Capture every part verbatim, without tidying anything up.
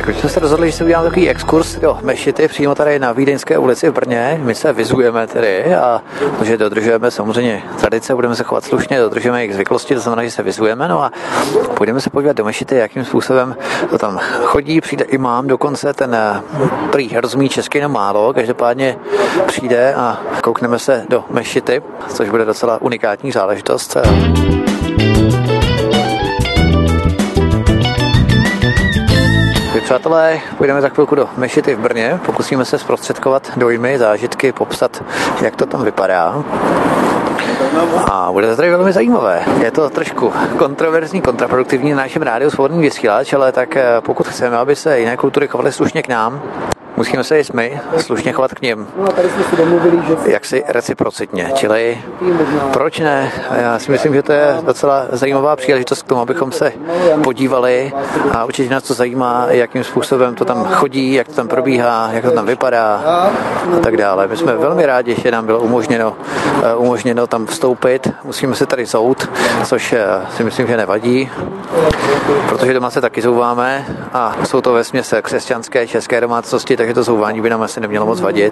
My jsme se rozhodli, že si uděláme takový exkurs do mešity přímo tady na Vídeňské ulici v Brně. My se vyzujeme tedy a že dodržujeme samozřejmě tradice, budeme se chovat slušně, dodržujeme jejich zvyklosti, to znamená, že se vyzujeme, no a půjdeme se podívat do mešity, jakým způsobem to tam chodí. Přijde imám, dokonce ten prý rozumí česky no málo, každopádně přijde a koukneme se do mešity, což bude docela unikátní záležitost. Přátelé, půjdeme za chvilku do mešity v Brně, pokusíme se zprostředkovat dojmy, zážitky, popsat, jak to tam vypadá. A bude to tady velmi zajímavé. Je to trošku kontroverzní, kontraproduktivní na našem rádiu Svobodný vysílač, ale tak pokud chceme, aby se jiné kultury chovaly slušně k nám, musíme se i my slušně chovat k nim. Jaksi reciprocitně. Čili proč ne? Já si myslím, že to je docela zajímavá příležitost k tomu, abychom se podívali a určitě nás to zajímá, jakým způsobem to tam chodí, jak to tam probíhá, jak to tam vypadá a tak dále. My jsme velmi rádi, že nám bylo umožněno, umožněno tam vstoupit. Musíme se tady zout, což si myslím, že nevadí, protože doma se taky zouváme a jsou to vesměs křesťanské české domácnosti, takže to zouvání by nám asi nemělo moc vadit.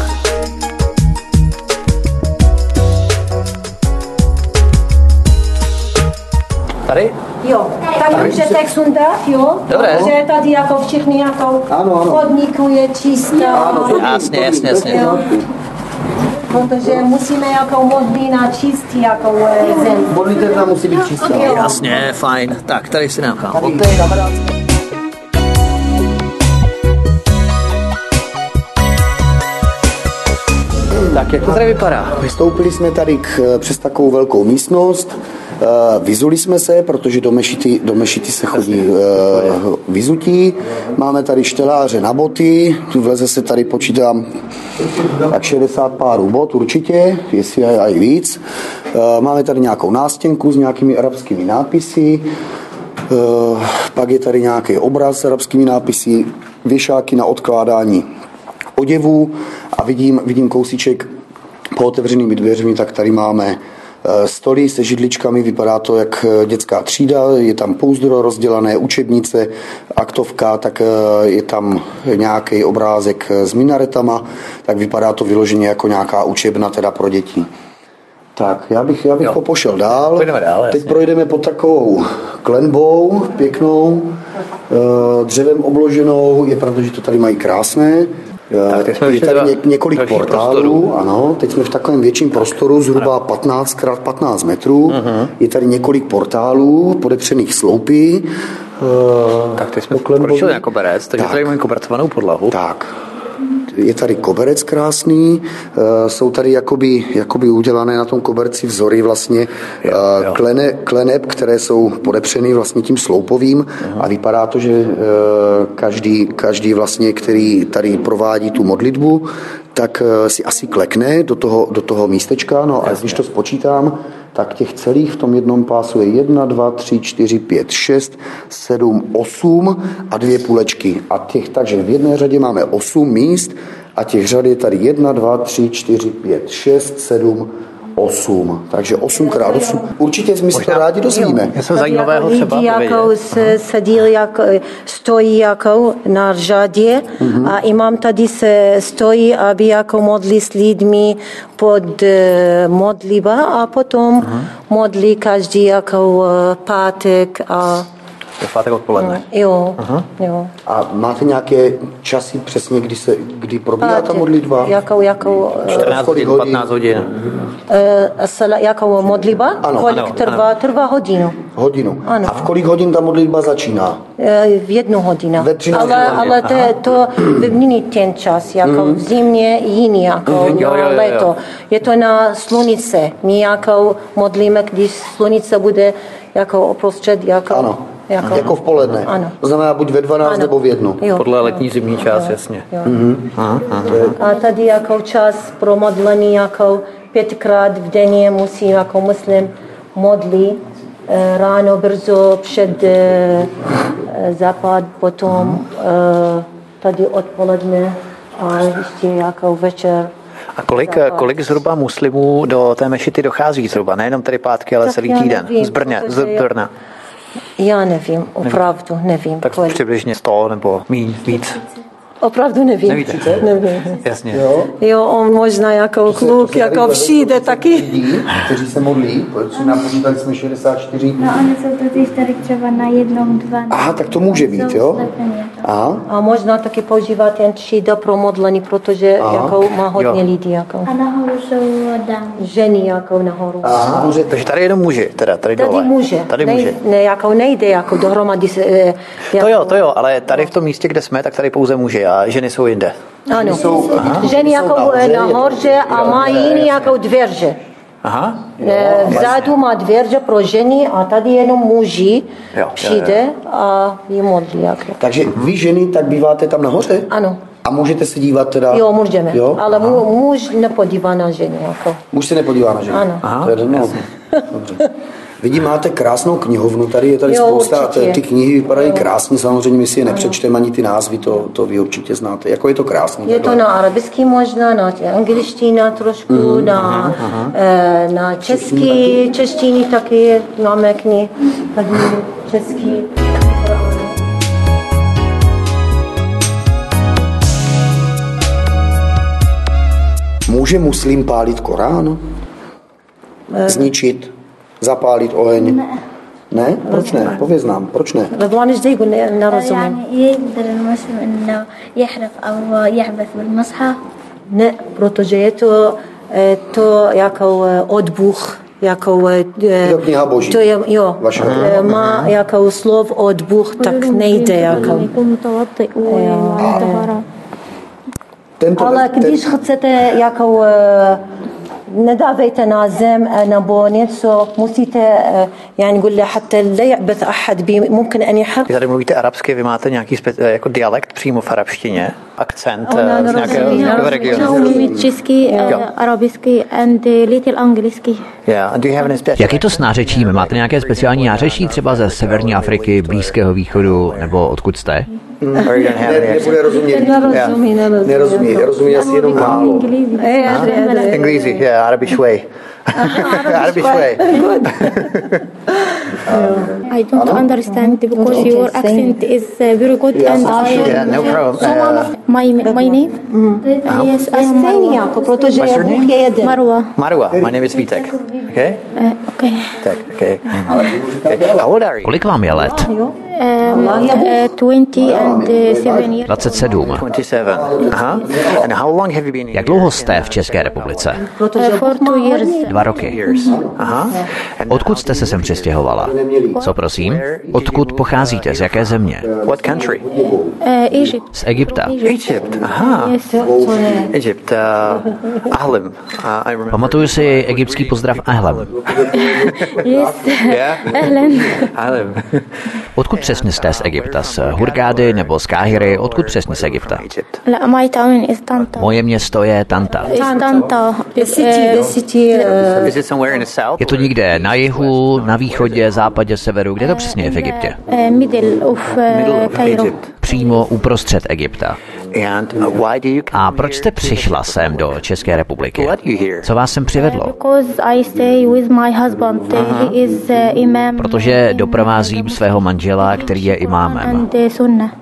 Tady? Jo, tak můžete sundat, jo? Dobré. Protože tady jako všichni jako chodníku je čistá. Jasně, jasně, jasně. Protože musíme jako modlina čistý jako zem. Modlitevna musí být čistá. Jasně, fajn. Tak, tady si nechám. Tak, jak to tady vypadá? Vystoupili jsme tady k, přes takovou velkou místnost, vyzuli jsme se, protože do mešity, do mešity se chodí uh, vyzutí. Máme tady šteláře na boty, vleze se tady, počítám, tak šedesát párů bot určitě, jestli je i víc. Uh, máme tady nějakou nástěnku s nějakými arabskými nápisy, uh, pak je tady nějaký obraz s arabskými nápisy, věšáky na odkládání oděvů a vidím, vidím kousíček po otevřenými dveřmi, tak tady máme stoly se židličkami, vypadá to jak dětská třída, je tam pouzdro rozdělané, učebnice, aktovka, tak je tam nějaký obrázek s minaretama, tak vypadá to vyloženě jako nějaká učebna teda pro děti. Tak, já bych, já bych popošel dál. dál Teď projdeme pod takovou klenbou pěknou, dřevem obloženou, je pravda, že to tady mají krásné. Tak, je tady ně, několik portálů, prostoru. Ano, teď jsme v takovém větším prostoru, zhruba patnáct krát patnáct metrů. Uh-huh. Je tady několik portálů, podepřených sloupy. Tak teď jsme pokročili na koberec, takže tak. Tady máme kobercovanou podlahu. Tak. Je tady koberec krásný, jsou tady jakoby, jakoby udělané na tom koberci vzory vlastně jo, jo. Klene, kleneb, které jsou podepřeny vlastně tím sloupovým uh-huh. a vypadá to, že každý, každý vlastně, který tady provádí tu modlitbu, tak si asi klekne do toho, do toho místečka, no a když to spočítám, tak těch celých v tom jednom pásu je jedna, dva, tři, čtyři, pět, šest, sedm, osm a dvě půlečky. A těch, takže v jedné řadě máme osm míst a těch řad je tady jedna, dva, tři, čtyři, pět, šest, sedm, osm. Takže osm krát osm. Určitě my se to rádi dozvíme. Něco zajímavého třeba lidi jako sedí, jako, stojí jako na řadě mm-hmm. a imám tady se stojí, aby jako modlí s lidmi pod modliba a potom mm-hmm. modlí každý jako pátek a je pátek odpoledne. Jo, uh-huh. jo. A máte nějaké časy přesně, kdy se, kdy probíhá pátek, ta modlitba? Jakou, jakou, čtrnáct hodin, patnáct hodin. Uh, jakou modlitba? Ano, kolik ano, trvá? Ano. Trvá hodinu. Hodinu. Ano. A v kolik hodin ta modlitba začíná? Uh, v jednu hodinu. Ve třináct ale, hodin. ale to, to není ten čas, jako mm. v zimě jiný, jako mm. jo, jo, jo, léto. jo. Je to na slunice. My jako modlíme, když slunice bude jako uprostřed, jako... Ano. Jako, jako v poledne. Ano. To znamená buď ve dvanáct ano. nebo v jednu. Jo. Podle letní zimní čas, jo. Jasně. Jo. Mm-hmm. Aha, aha. A tady jako čas pro modlení, jako pětkrát v denně musí jako muslim modlí. Ráno brzo před západ, potom tady odpoledne a ještě jako večer. A kolik, kolik zhruba muslimů do té mešity dochází zhruba? Nejenom tady pátky, ale tak celý týden. Nevím, z Brna. Z Brna. Já nevím, opravdu nevím. Tak kolik. přibližně sto nebo míň, víc. Opravdu nevím. Nevíte? Nevím. Jasně. Jo? Jo, on možná jako kluk, jako přijde taky. Lidí, kteří se modlí, protože nám počítali jsme šedesát čtyři. No oni jsou totiž tady třeba na jednou, dva. Aha, tak to může být, jo? Aha. A možná taky používá ten třída pro modlení, protože jako má hodně Jo. lidí. Jako. A nahoru jsou dámy. Ženy jako nahoru. Aha. Může, takže tady jenom muži, teda tady, Tady dole. může. Tady ne, může. Ne, jako nejde jako dohromady. Se, e, jako, To jo, to jo, ale tady v tom místě, kde jsme, tak tady pouze muži a ženy jsou jinde. Ano. Jsou- aha. Ženy jako nahoře, je to- nahoře a má jiný jako dveře. Aha. E, Vzadu má dveře pro ženy a tady jenom muži Jo, přijde a je modlí. Jako. Takže vy ženy tak býváte tam nahoře? Ano. A můžete se dívat teda? Jo, můžeme. Jo? Ale mu, muž nepodívá na ženy. Jako. Muž se nepodívá na ženy? Ano. Aha, to je no. Dobře. Vidím, máte krásnou knihovnu, tady je tady Jo, spousta, určitě. ty knihy vypadají krásně, samozřejmě my si je nepřečteme ani ty názvy, to, to vy určitě znáte. Jako je to krásný. Je to takhle. na arabický možná, na angličtina trošku, mm, na, aha, aha. E, na český, češtiny taky máme knihy, tady český. Může muslim pálit Korán? Zničit? Zapálit oheň? Ne. Ne? Proč ne? Pověz nám, proč ne? رضوان ايش يقول نرزم يعني يقدر المسلم انه يحرف او يحبس بالمصحف. Ne, protože je to, e, to jako e, odbuch, jako e, Je to kniha Boží. to je, jo, Vaše. e, má jako slov odbuch, tak nejde jako. Tento, Ale když chcete jako e, ندافعت نازم نبو něco musíte يعني نقول له حتى لا يعبث أحد بي ممكن أن يحق. Vy tady mluvíte arabsky, vy máte nějaký spe, jako dialekt přímo v arabštině, akcent Ona z nějakého, z nějakého regionu. umí česky, arabsky and little anglicky. Yeah. And do you have any special... Jak je to s nářečím? Máte nějaké speciální nářečí třeba ze Severní Afriky, Blízkého východu nebo odkud jste? Or you don't have ne, any nebude rozumět. Nerozumí, nerozumí. Nerozumí, rozumí asi jenom málo. English, yeah, Arabic way. Arabic way. I don't understand because your accent is uh, very good and I Yeah, no problem. Uh, my my name yes I am Stejný jako, protože What's your Bůh name? je jeden. Marwa. Marwa, my name is Vítek. Okay? Uh, okay. Tak, okay. Okay. How old are you? Kolik vám je let? Um, uh, twenty and uh, seven years. dvacet sedm. twenty-seven. Aha. And how long have you been here? Jak dlouho jste v České republice? Uh, for two years. Dva roky. Years. Aha. And Odkud jste se sem přestěhovala? Co prosím? Odkud pocházíte? Z jaké země? what country? Uh, Egypt. Z Egypta. Egypt. Aha. Yes. Egypt. Uh, Ahlim. Uh, I remember. Pamatuju si egyptský pozdrav Ahlem. Yes. Yeah. Ahlan. Ahlim. Odkud přesně jste z Egypta? Z Hurgády nebo z Káhiry? Odkud přesně z Egypta? Egypt. لا my town is Tanta. Moje město je Tanta. Is Tanta. The city, the city, uh, Is it somewhere in the south? Je to někde na jihu, na východě, západě, severu? Kde to přesně je v Egyptě? Uh, middle of uh, Middle of Cairo. Egypt. Přímo uprostřed Egypta. And uh, why do you come A proč jste here? přišla sem do České republiky? What you here? Co vás sem přivedlo? Because I stay with my husband. Uh, he is uh, imam. Protože doprovázím svého manžela, který je imámem. And uh, sunnah.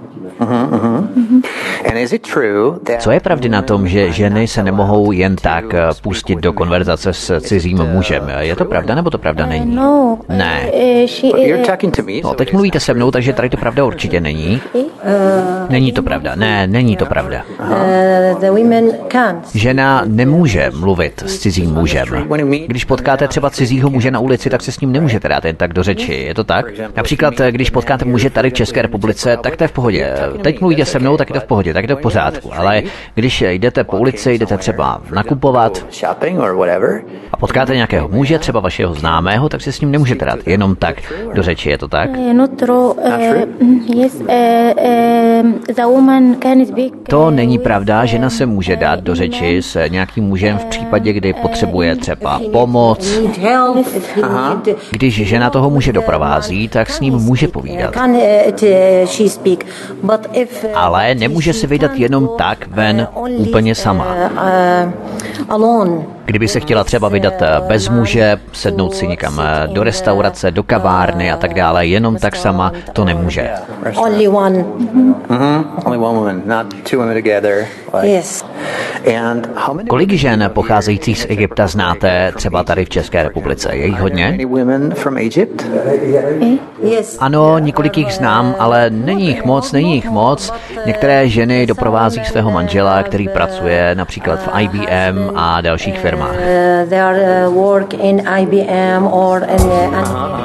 And is it true that Co je pravdy na tom, že ženy se nemohou jen tak eh, pustit do konverzace s cizím mužem? Je to pravda, nebo to pravda není? No. Ne. Uh, she you're uh, talking to me? No, so teď it is mluvíte se mnou, takže tady to pravda určitě není. Není to pravda. Ne, není to pravda. uh, the women can't. Žena nemůže mluvit s cizím mužem. Když potkáte třeba cizího muže na ulici, tak se s ním nemůžete dát jen tak do řeči. Je to tak? Například, eh, když potkáte muže tady v České republice, tak to je v pohodě. Teď mluvíte se mnou, tak je to v pohodě, tak je to v pořádku. Ale když jdete po ulici, jdete třeba nakupovat shopping or whatever. a potkáte nějakého muže, třeba vašeho známého, tak se s ním nemůžete dát jenom tak do řeči. Je to tak? uh, not true. Uh, true? yes. Uh, uh, the woman can speak. To není pravda, žena se může dát do řeči s nějakým mužem v případě, kdy potřebuje třeba pomoc. Need help, if he need, Když žena toho muže doprovází, tak s ním může povídat. can uh, it, uh, she speak, but if uh, Ale nemůže se vydat jenom tak ven úplně sama. uh, alone. Kdyby se chtěla třeba vydat bez muže, sednout si někam do restaurace, do kavárny a tak dále, jenom tak sama, to nemůže. Only one. Mm-hmm. Only one woman, not two women together. Like. Yes. And how many Kolik žen pocházejících z Egypta znáte třeba tady v České republice? Je jich hodně? Any women from Egypt? Yes. Ano, několik jich znám, ale není jich moc, není jich moc. Některé ženy doprovází svého manžela, který pracuje například v I B M a dalších firmách. Uh, they are uh, work in I B M or in uh,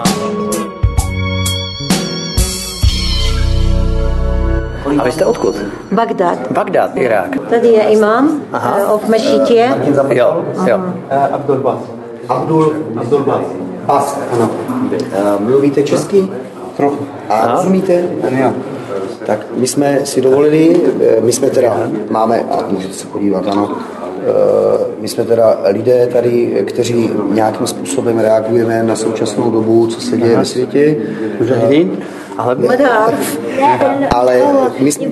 A vy jste odkud? Bagdad. Bagdad, Irák. Tady je imám uh, v mešitě. Jo, jo. Abdul Bas. Abdul, Abdul Bas. Bas, ano. Uh, mluvíte česky? Trochu. A rozumíte? Jo. Tak my jsme si dovolili, my jsme teda, máme, a můžete se podívat, ano, my jsme teda lidé tady, kteří nějakým způsobem reagujeme na současnou dobu, co se děje ve světě. Ale, ale, my jsme,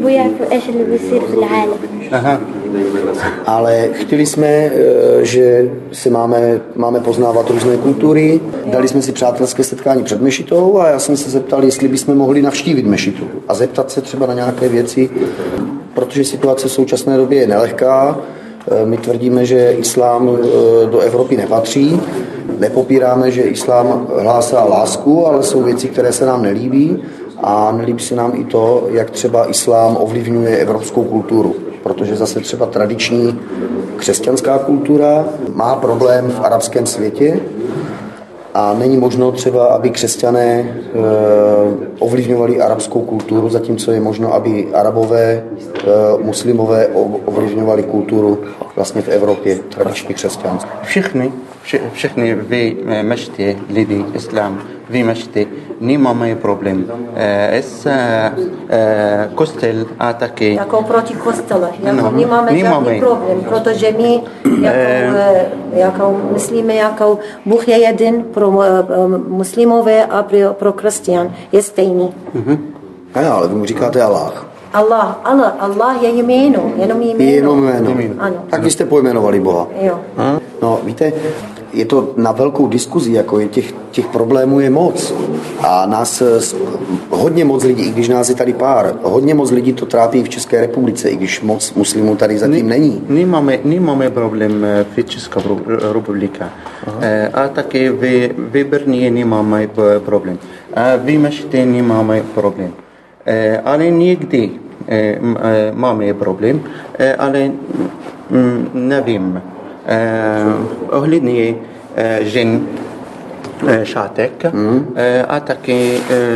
ale chtěli jsme, že si máme, máme poznávat různé kultury. Dali jsme si přátelské setkání před mešitou a já jsem se zeptal, jestli bychom mohli navštívit mešitu a zeptat se třeba na nějaké věci, protože situace v současné době je nelehká. My tvrdíme, že islám do Evropy nepatří. Nepopíráme, že islám hlásá lásku, ale jsou věci, které se nám nelíbí. A nelíbí se nám i to, jak třeba islám ovlivňuje evropskou kulturu. Protože zase třeba tradiční křesťanská kultura má problém v arabském světě a není možno třeba, aby křesťané e, ovlivňovali arabskou kulturu, zatímco je možno, aby arabové, e, muslimové ovlivňovali kulturu vlastně v Evropě, tradičně křesťanskou. Všechny, vše, všechny vy mešty lidi islám, vy mešty, nemáme problém. E, s e, kostel a taky... Jako proti kostele, jako no, nemáme žádný problém, protože my jako, e, jako myslíme, jako Bůh je jeden pro muslimové a pro, pro křesťan, je stejný. Mm-hmm. Ano, ale vy mu říkáte Allah. Allah, Allah, Allah je jméno, jenom jméno. Je jenom jméno. Ano. Tak vy jste pojmenovali Boha. Jo. No, víte, je to na velkou diskuzi, jako je těch, těch problémů je moc. A nás hodně moc lidí, i když nás je tady pár, hodně moc lidí to trápí v České republice, i když moc muslimů tady zatím není. Nemáme, nemáme problém v České republice. A taky v, v Brně nemáme problém. A v Mešitě nemáme problém. Ale někdy máme problém, ale nevím. Ohledně žen šátek a taky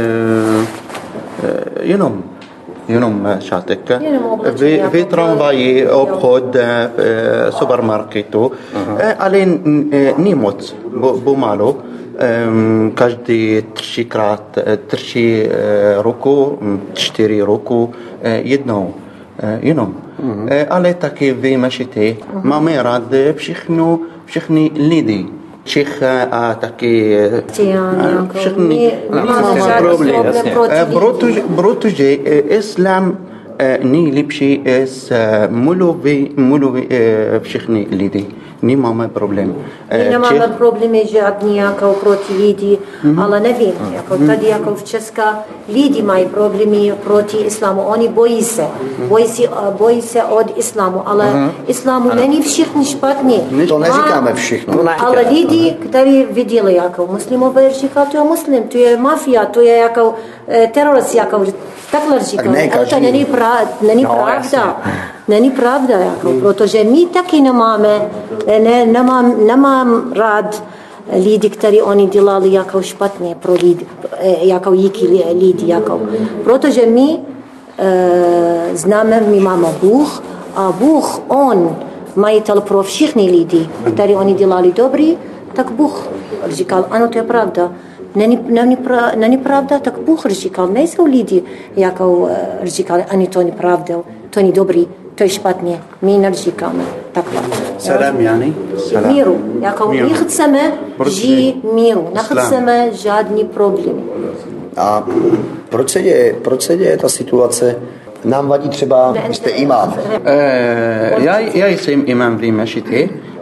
jenom jenom šátek. V tramvaji, obchod, supermarketu, ale nemoc, pomalu. Každý třikrát, tři roku, čtyři roku, jednou, jenom. Mm-hmm. Ale taky v mešitě máme rád všechno, všechny lidi. Čech a taky všechny nemáme problém. Protože, protože islám nejlepší je mluví, mluví všechny lidi. Nemáme problém. My nemáme problémy žádný jako proti lidi, mm-hmm. ale nevím, jako tady jako v České lidi mají problémy proti islámu. Oni bojí se, bojí se, bojí se od islámu, ale mm-hmm. islámu ano. Není všichni špatně. To neříkáme všechno. Ale lidi, kteří viděli jako muslimové, říkali, to je muslim, to je mafia, to je jako terorist, jako takhle říkali. Ale to není, pra, není no, pravda. Jasně. Není pravda, jako, protože my taky nemáme, ne, nemám, nemám rád lidi, kteří oni dělali jako špatně pro lidi, jako díky lidi, jako. Protože my e, známe, my máme Bůh a Bůh, on majitel pro všechny lidi, kteří oni dělali dobrý, tak Bůh říkal, ano, to je pravda. Není, není, pra, není pravda, tak Bůh říkal, nejsou lidi, jako říkali, ani to není pravda, to není dobrý. To je špatně, my neříkáme takhle. Salam, Jani? Míru, jako my chceme žít míru, nechceme žádný problémy. A proč se děje, proč se děje ta situace? Nám vadí třeba, vy jste imám. Já, já jsem imám v mešitě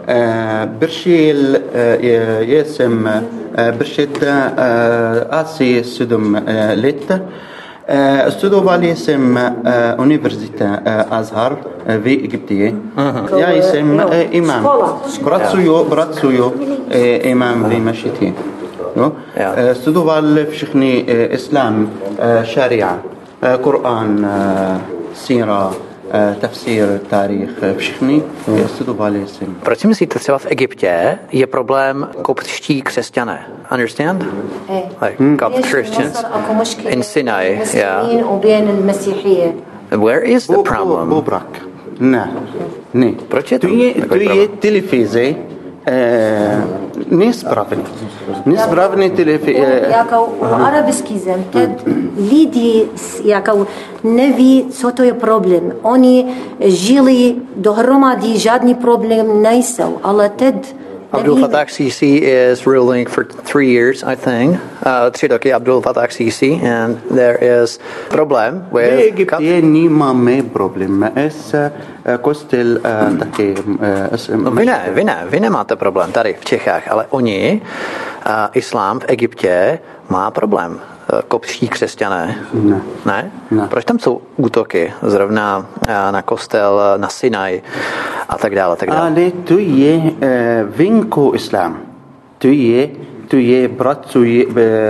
برشيل يسم برشيد آسي سدم ليت استودو باليسم أونيفرسيتا أزهر في إجبتية يا يسم إمام براتسويو براتسويو إمام في مشيتي استودو بالفشخني إسلام شريعة قرآن سيرة tafsír, tárích, všichni studovali jsem. Proč si myslíte, třeba v Egyptě je problém koptští křesťané? Understand? Like Copt Christians in Sinai, yeah. Where is the problem? Bobrak. Ne, ne. Proč je to? To je televize. Nespravný. Nespravný televize. Jako arabský zem, teď lidi jako neví, co to je problém. Oni žili dohromady, žádný problém nejsou, ale teď Abdul Fattah Sisi is ruling for three years, I think. Uh, tři roky Abdul Fattah Sisi, and there is problem with... V Egyptě nemáme problém s kostel taky... Vy ne, vy ne, vy nemáte problém tady v Čechách, ale oni, uh, islám v Egyptě má problém. Koptští křesťané. Ne. Ne? Ne. Proč tam jsou útoky zrovna na kostel, na Sinaj a tak dále, tak dále? Ale to je venku islám. To je, to je pracují,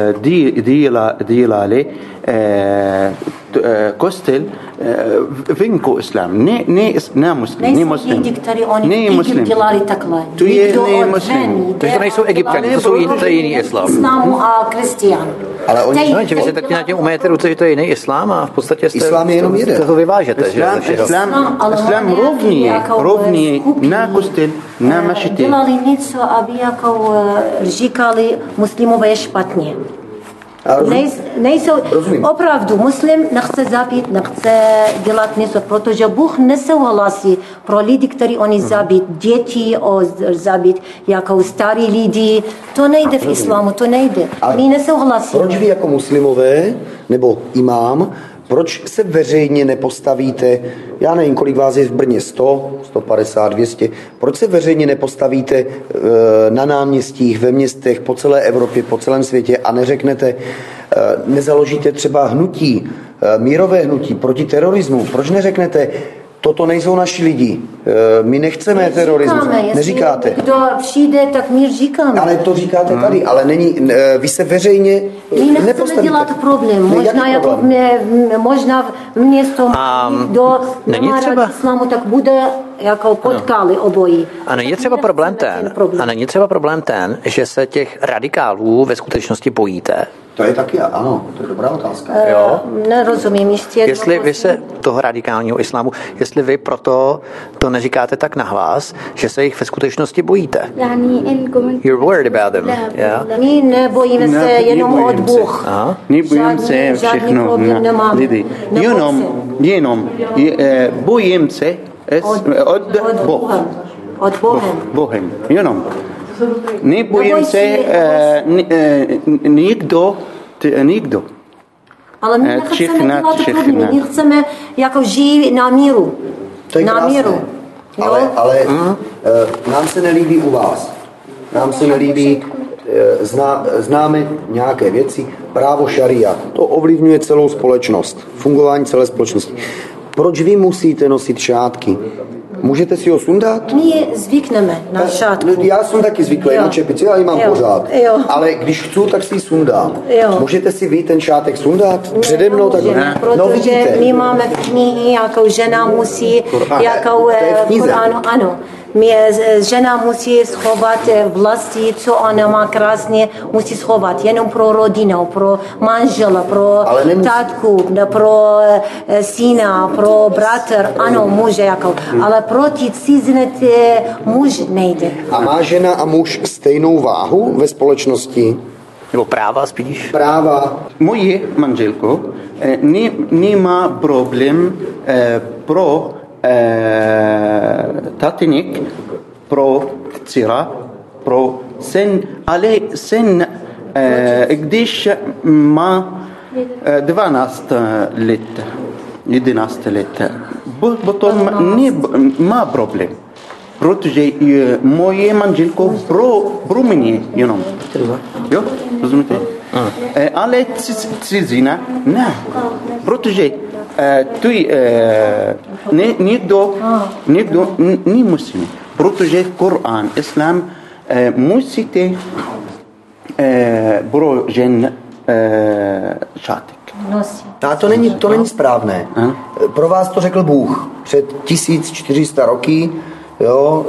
dělali kostel venku islám. Ne, ne, ne muslim, ne muslim. Ne muslim. Dělali takhle. To je ne muslim. To nejsou Egypťané, to jsou jiný, to je jiný islám. Islámu a křesťan. Ale oni... No, že vy se tak na tím umejete ruce, že to je jiný islám a v podstatě jste, islám je jenom jeden. to vyvážete. Islám, že? islám, islám rovný, rovný na kostel, na mašitě. Dělali něco, aby jako říkali muslimové je špatně. Nej, nejsou, opravdu, muslim nechce zabít, nechce dělat něco, protože Bůh nesouhlasí pro lidi, kteří oni zabít, děti o zabít, jako starý lidi, to nejde v islámu, to nejde. My nesouhlasíme. Proč vy jako muslimové, nebo imám, proč se veřejně nepostavíte, já nevím, kolik vás je v Brně, sto, sto padesát, dvě stě, proč se veřejně nepostavíte e, na náměstích, ve městech, po celé Evropě, po celém světě a neřeknete, e, nezaložíte třeba hnutí, e, mírové hnutí proti terorismu, proč neřeknete, toto nejsou naši lidi, e, my nechceme my terorismus, říkáme, neříkáte. Kdo přijde, tak my říkáme. Ale to říkáte hmm. tady, ale není, e, vy se veřejně my nechceme dělat problém, možná, jako mě, možná město um, do národního islámu, tak bude jako potkali obojí. A není třeba problém ten, problém. a není třeba problém ten, že se těch radikálů ve skutečnosti bojíte? To je taky, ano, to je dobrá otázka. Uh, jo. Nerozumím ještě. Jestli vy se toho radikálního islámu, jestli vy proto to neříkáte tak nahlas, že se jich ve skutečnosti bojíte. You're worried about them. Yeah? My nebojíme se jenom od Bůh. Nebojím se všechno na lidi. Jenom, jenom bojím se od, od, od Boha. Od Bohem. Bohem, jenom. Nebojím se nikdo, nikdo. Ale my nechceme dělat problémy, my chceme jako žít na míru. To je na krásné. míru. Ale, ale mm. nám se nelíbí u vás. Nám se nelíbí, zná, známe nějaké věci, právo šaria. To ovlivňuje celou společnost, fungování celé společnosti. Proč vy musíte nosit šátky? Můžete si ho sundat? My zvykneme na šátku. Já jsem taky zvyklý na čepici, já ji mám jo. pořád. Jo. Ale když chci, tak si ji sundám. Jo. Můžete si vy ten šátek sundat? Přede mnou tak ne. Protože no, vidíte. My máme v knihy, jako žena musí, jako v ano, ano. Mě žena musí schovat vlasti, co ona má krásně, musí schovat jenom pro rodinu, pro manžela, pro tátku, pro syna, pro bratr, ano, muže, jako, hmm. ale proti cizinec muž nejde. A má žena a muž stejnou váhu ve společnosti? Nebo práva spíš? Práva. Moje manželko ne, nemá problém eh, pro tatínek, pro dcera, pro syn, ale syn, když má dvanáct let, jedenáct let, potom má problém. protože moje manželko pro, pro mě jenom. Jo, rozumíte? Ale cizina ne, protože tu někdo, někdo nemusí, protože Korán, Islám musíte pro žen šátek. A to není, to není správné. Pro vás to řekl Bůh. Před tisíc čtyři sta roky jo,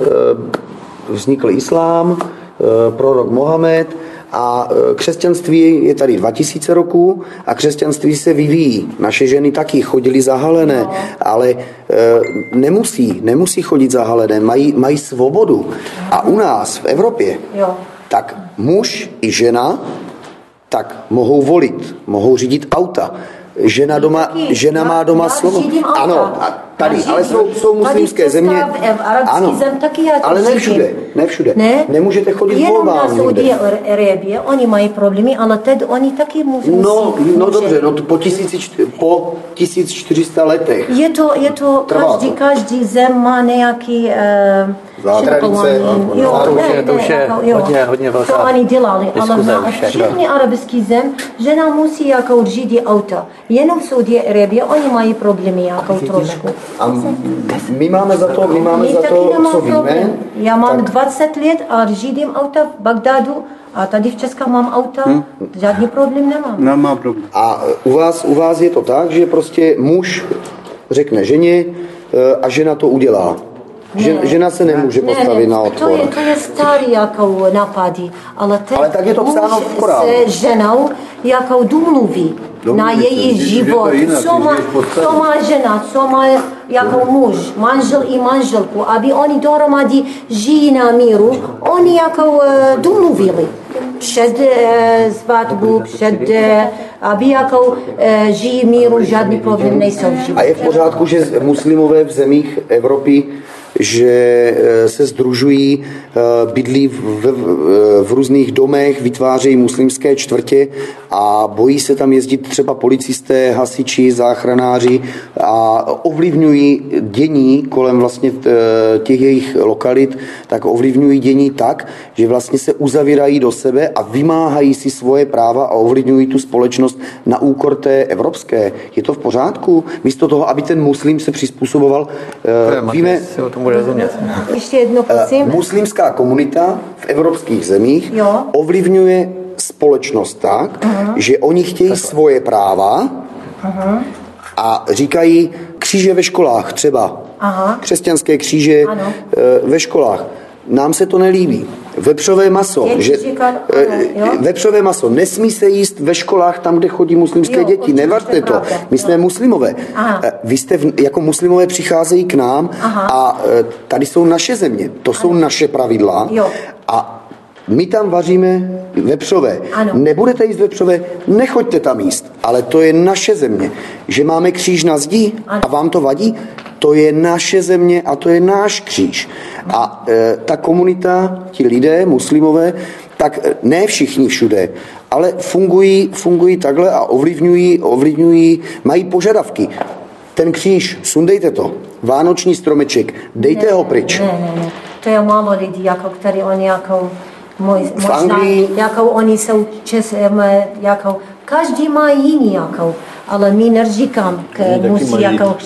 vznikl islám, prorok Mohamed a křesťanství je tady dva tisíce roků a křesťanství se vyvíjí. Naše ženy taky chodily zahalené, no. ale e, nemusí, nemusí chodit zahalené, mají, mají svobodu. A u nás v Evropě jo. tak muž i žena tak mohou volit, mohou řídit auta. Žena, doma, žena má doma slovo. Ano, a tady, ale jsou, jsou muslimské země. Ano, zem taky já ale ne všude, ne všude. Ne? Nemůžete chodit volbám. Jenom na Saudii Arábie, oni mají problémy, ale teď oni taky musí. No, no dobře, no to po, tisíci, po tisíc čtyři sta letech. Je to, je to každý, každý zem má nějaký uh, tradice. Jo, ne, to už je hodně, hodně velká. To oni dělali, ale na všechny arabský zem žena musí jako řídit auta. Jenom v Saudii Arábie oni mají problémy jako trošku. A my máme za to, my máme my za to, co problém. víme. Já mám tak. dvacet let a řídím auta v Bagdádu a tady v Česku mám auta, hmm. žádný problém nemám. Nemá problém. A u vás, u vás je to tak, že prostě muž řekne ženě a žena to udělá. Že, žena se nemůže ne, postavit ne, na odpor. To je, to je starý jako nápady, ale, ale tak je to psáno v Koránu. Se ženou jako domluví na její život, co má, co má žena, co má jako muž, manžel i manželku, aby oni dohromady žijí na míru, oni jako uh, domluvili před uh, svatbu, před, uh, aby jako uh, žijí míru, žádný problém nejsou v životě. A je v pořádku, že muslimové v zemích Evropy že se sdružují, bydlí v, v, v různých domech, vytvářejí muslimské čtvrtě a bojí se tam jezdit třeba policisté, hasiči, záchranáři a ovlivňují dění kolem vlastně těch jejich lokalit, tak ovlivňují dění tak, že vlastně se uzavírají do sebe a vymáhají si svoje práva a ovlivňují tu společnost na úkor té evropské. Je to v pořádku? Místo toho, aby ten muslim se přizpůsoboval, víme... Bude rozumět. Ještě jedno, prosím. Muslimská komunita v evropských zemích jo. ovlivňuje společnost tak, uh-huh. že oni chtějí Takhle. svoje práva uh-huh. a říkají kříže ve školách třeba. Aha. Křesťanské kříže ano. ve školách. Nám se to nelíbí. Vepřové maso, že, říkat, ano, vepřové maso nesmí se jíst ve školách tam, kde chodí muslimské jo, děti. Nevařte to. My jsme jo. muslimové. Aha. Vy jste v, jako muslimové přicházejí k nám Aha. a tady jsou naše země. To ano. jsou naše pravidla. Jo. A my tam vaříme vepřové. Ano. Nebudete jíst vepřové, nechoďte tam jíst. Ale to je naše země. Že máme kříž na zdi ano. a vám to vadí, to je naše země a to je náš kříž. A e, ta komunita, ti lidé, muslimové, tak ne všichni všude, ale fungují, fungují takhle a ovlivňují, ovlivňují, mají požadavky. Ten kříž, sundejte to. Vánoční stromeček, dejte ne, ho pryč. Ne, ne, ne. To je málo lidí, jako, který oni jako, moj, možná, Anglii... jako oni jsou čes, jako, každý má jiný, jako, ale my neříkám, že musí jako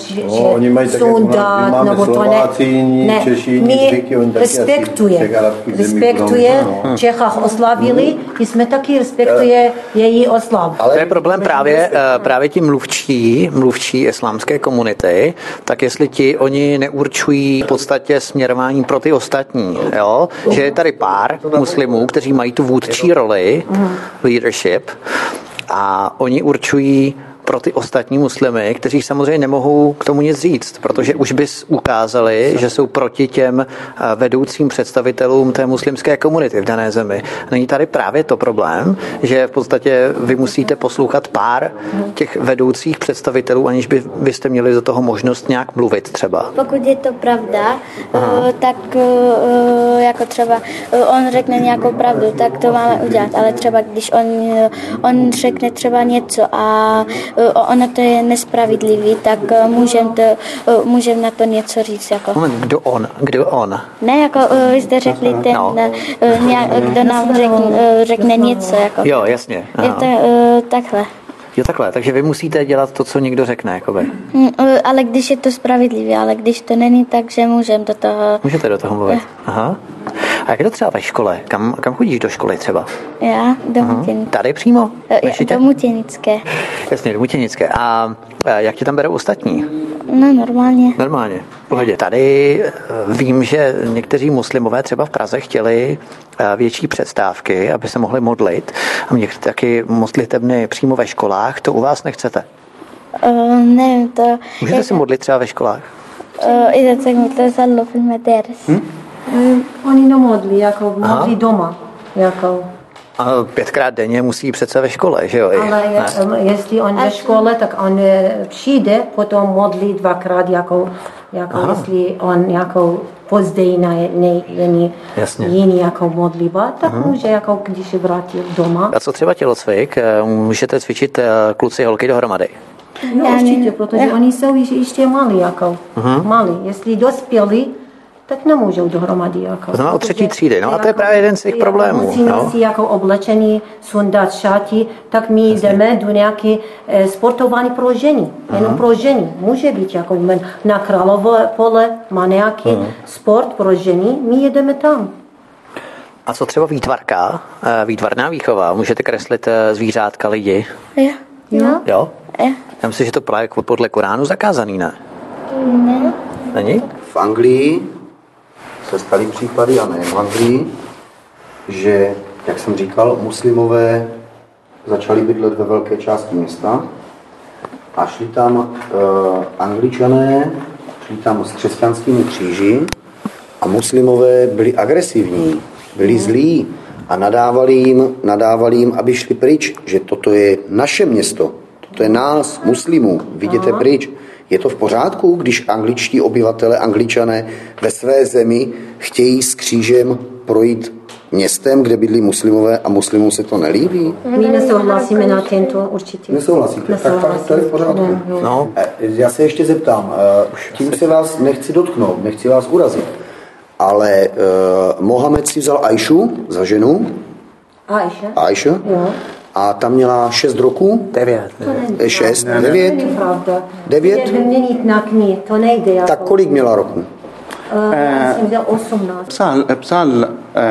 sundat, nebo to ne. ne. My respektuje, respektuje, v Čechách oslavili, my jsme taky respektuje její oslav. Ale to je problém právě, právě ti mluvčí, mluvčí islámské komunity, tak jestli ti oni neurčují v podstatě směrování pro ty ostatní, jo? Že je tady pár muslimů, kteří mají tu vůdčí roli, leadership, a oni určují pro ty ostatní muslimy, kteří samozřejmě nemohou k tomu nic říct, protože už bys ukázali, že jsou proti těm vedoucím představitelům té muslimské komunity v dané zemi. Není tady právě to problém, že v podstatě vy musíte poslouchat pár těch vedoucích představitelů, aniž by byste měli do toho možnost nějak mluvit třeba. Pokud je to pravda, Aha. tak jako třeba on řekne nějakou pravdu, tak to máme udělat, ale třeba když on, on řekne třeba něco a ono to je nespravedlivý, tak můžem, to, můžem na to něco říct. Jako. Moment, kdo on? Kdo on? Ne, jako vy jste řekli ten, no. Kdo nám řekne, řekne něco. Jako. Jo, jasně. Aha. Je to takhle. Jo, takhle, takže vy musíte dělat to, co někdo řekne, jakoby. Mm, ale když je to spravedlivě, ale když to není, takže můžeme do toho... Můžete do toho mluvit. Aha. A jak je to třeba ve škole? Kam, kam chodíš do školy třeba? Já, do Mutěnické. Tady přímo? Do Mutěnické. Jasně, do Mutěnické. A jak tě tam berou ostatní? No, normálně. Normálně, v pohodě. Tady vím, že někteří muslimové třeba v Praze chtěli větší přestávky, aby se mohli modlit. A mě taky modlitebny přímo ve školách. To u vás nechcete? Uh, nevím, to... Můžete jak... se modlit třeba ve školách? إذا تسمى تصلوا في المدارس. Oni nemodlí, jako modlí doma. Jako. A pětkrát denně musí přece ve škole, že jo? Ale je, jestli on ve škole, tak on přijde, potom modlí dvakrát, jako, jako jestli on jako později není jiný jako modlíba, tak Aha. může, jako když vrátí doma. A co třeba tělocvik? Můžete cvičit kluci, holky dohromady? No určitě, protože já. Oni jsou ještě malí, jako uh-huh. malí. Jestli dospělí, tak nemůžou dohromady. Jako. To znamená o třetí třídy, no a to je právě jeden z těch problémů. Musíme no. si jako oblečení, sundat šaty, tak my jdeme do nějaké eh, sportování pro ženy, uh-huh. jenom pro ženy. Může být jako na Králové pole, má nějaký uh-huh. sport pro ženy, my jedeme tam. A co třeba výtvarka, výtvarná výchova? Můžete kreslit zvířátka, lidi? Jo. Jo? Jo? Jo. Já myslím, že to právě podle Koránu zakázaný, ne? Ne. Není? V Anglii se staly případy, a ne v Anglii, že, jak jsem říkal, muslimové začali bydlet ve velké části města a šli tam uh, Angličané, šli tam s křesťanskými kříži a muslimové byli agresivní, byli zlí a nadávali jim, nadávali jim, aby šli pryč, že toto je naše město, toto je nás, muslimů, viděte pryč. Je to v pořádku, když angličtí obyvatele, Angličané ve své zemi chtějí s křížem projít městem, kde bydlí muslimové a muslimům se to nelíbí? My nesouhlasíme na tento určitě. Nesouhlasíte? Tak, tak to je v pořádku. Ne, no. Já se ještě zeptám, tím se vás nechci dotknout, nechci vás urazit, ale uh, Mohamed si vzal Ajšu za ženu. Ajša? Ajša. Jo. A tam měla šest roků? Devět. Šest, devět? To není pravda. Devět? Vyměnit na knihy, to nejde. Jako. Tak kolik měla roku? Myslím, že osmnáct. Psal, psal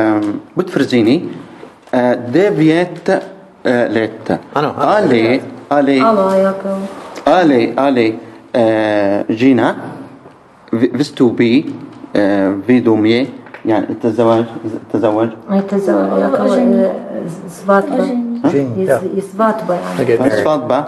بتفرزيني devět let. Ano. Ali, Ali, Ali, Ali, Gina, vystoupí v domě, يعني التزواج تزوج تزوج свадьба свадьба свадьба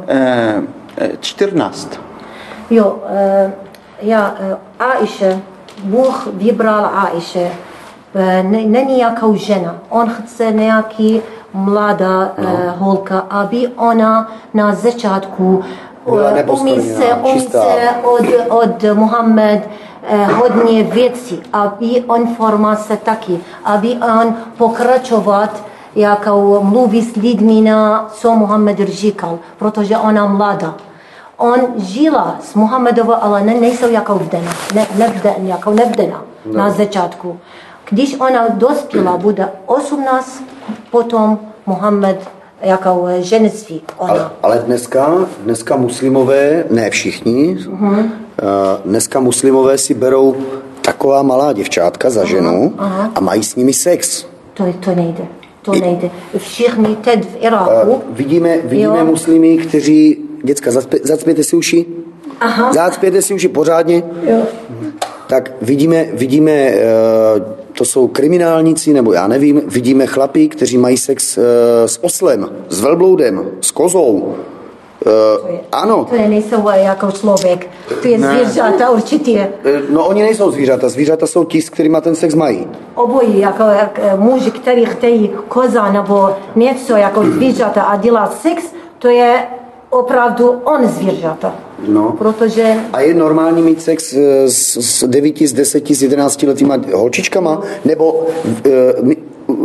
čtrnáct. Jo, já Aisha, Bůh vybral Aisha, není jakou žena, on chce nějaký mladá no. holka, aby ona na začátku umí se, umí se od, od Muhammed hodně věcí, aby informace taky, aby on pokračovat, jakou mluví s lidmi na co Muhammed říkal, protože ona mladá. On žila s Muhammedovou, ale ne, nejsou jako vdena, ne, nevdena, jako nevdena no. na začátku. Když ona dospěla, bude osmnáct, potom Muhammed jako ženství. Ale, ale dneska, dneska muslimové, ne všichni, uh-huh. dneska muslimové si berou taková malá děvčátka za ženu uh-huh. a mají s nimi sex. To, to nejde. To nejde. Všichni teď v Iráku. Uh, vidíme vidíme muslimy, kteří, děcka, zacpěte si uši. Aha. Zacpěte si uši pořádně. Jo. Tak vidíme, vidíme uh, to jsou kriminálníci, nebo já nevím, vidíme chlapy, kteří mají sex uh, s oslem, s velbloudem, s kozou. Uh, to je, ano. To je nejsou jako člověk, to je ne. Zvířata určitě. No oni nejsou zvířata, zvířata jsou ti, s kterými ten sex mají. Obojí, jako jak muži, kteří chtějí koza nebo něco jako zvířata a dělat sex, to je opravdu on zvířata. No. Protože... A je normální mít sex s, s devíti, s deseti, s jedenácti letýma holčičkama? Nebo e,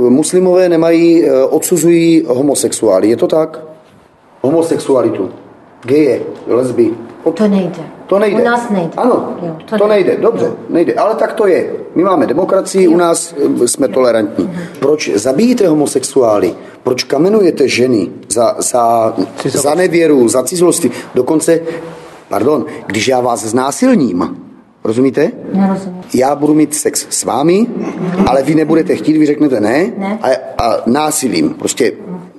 muslimové nemají, e, odsuzují homosexuály, je to tak? Homosexualitu. geje, lesby. To nejde. To nejde. U nás nejde. Ano, jo, to, to nejde. nejde, dobře, nejde. Ale tak to je. My máme demokracii, jo. U nás jsme jo. tolerantní. Mhm. Proč zabíjíte homosexuály? Proč kamenujete ženy za, za, za nevěru, za cizolosti? Dokonce, pardon, když já vás znásilním, rozumíte? Nerozumím. Já budu mít sex s vámi, ale vy nebudete chtít, vy řeknete ne, ne. A, a násilím, prostě,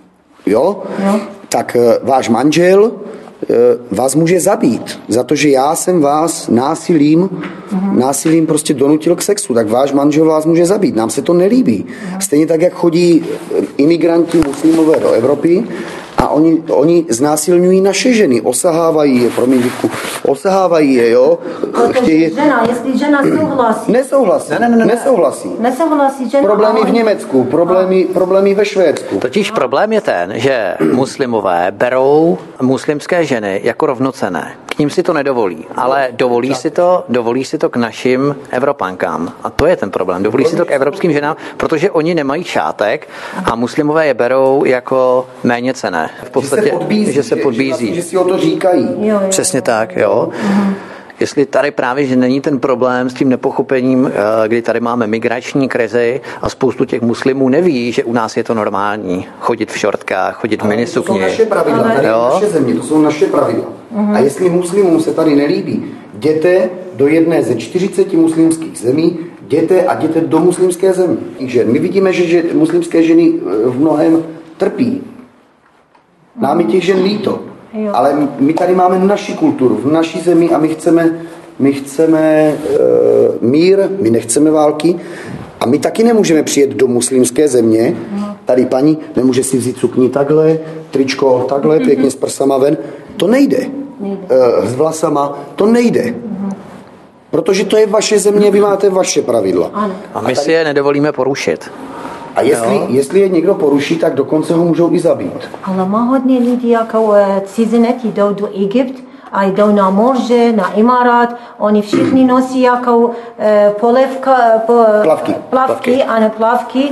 jo? jo? Tak váš manžel vás může zabít za to, že já jsem vás násilím, uh-huh. násilím prostě donutil k sexu, tak váš manžel vás může zabít. Nám se to nelíbí. Uh-huh. Stejně tak, jak chodí imigranti muslimové do Evropy a oni, oni znásilňují naše ženy, osahávají je, promiň, Vítku, osahávají je, jo. Chtějí... Žena, jestli žena souhlasí. Nesouhlasí, ne, ne, ne, ne. nesouhlasí. Nesouhlasí žena. Problémy v Německu, problémy, problémy ve Švédsku. Totiž problém je ten, že muslimové berou muslimské ženy jako rovnocenné. K ním si to nedovolí, ale dovolí si to, dovolí si to k našim Evropankám. A to je ten problém. Dovolí si to k evropským ženám, protože oni nemají šátek a muslimové je berou jako méně cenné. V podstatě, že se podbízí. Že, se podbízí. Že, že si o to říkají. Jo, jo. Přesně tak, jo. Mhm. Jestli tady právě, že není ten problém s tím nepochopením, kdy tady máme migrační krizi a spoustu těch muslimů neví, že u nás je to normální. Chodit v šortkách, chodit v minisukni. To jsou naše pravidla, tady je naše země, to jsou naše pravidla. Uh-huh. A jestli muslimům se tady nelíbí, jděte do jedné ze čtyřiceti muslimských zemí, jděte a jděte do muslimské země. My vidíme, že, že muslimské ženy v mnohém trpí. Nám je těch žen líto. Jo. Ale my tady máme naši kulturu, v naší zemi a my chceme, my chceme e, mír, my nechceme války a my taky nemůžeme přijet do muslimské země. Tady paní nemůže si vzít sukni takhle, tričko takhle, pěkně s prsama ven. To nejde. nejde. E, s vlasama, to nejde. Protože to je vaše země, vy máte vaše pravidla. Ano. A my a tady... si je nedovolíme porušit. A jestli, jestli je někdo poruší, tak dokonce ho můžou i zabít. Ale má hodně lidí, jako cizineti jdou do Egypt a jdou na moře, na Imarát. Oni všichni nosí jako polevka, po, plavky. plavky a ne plavky.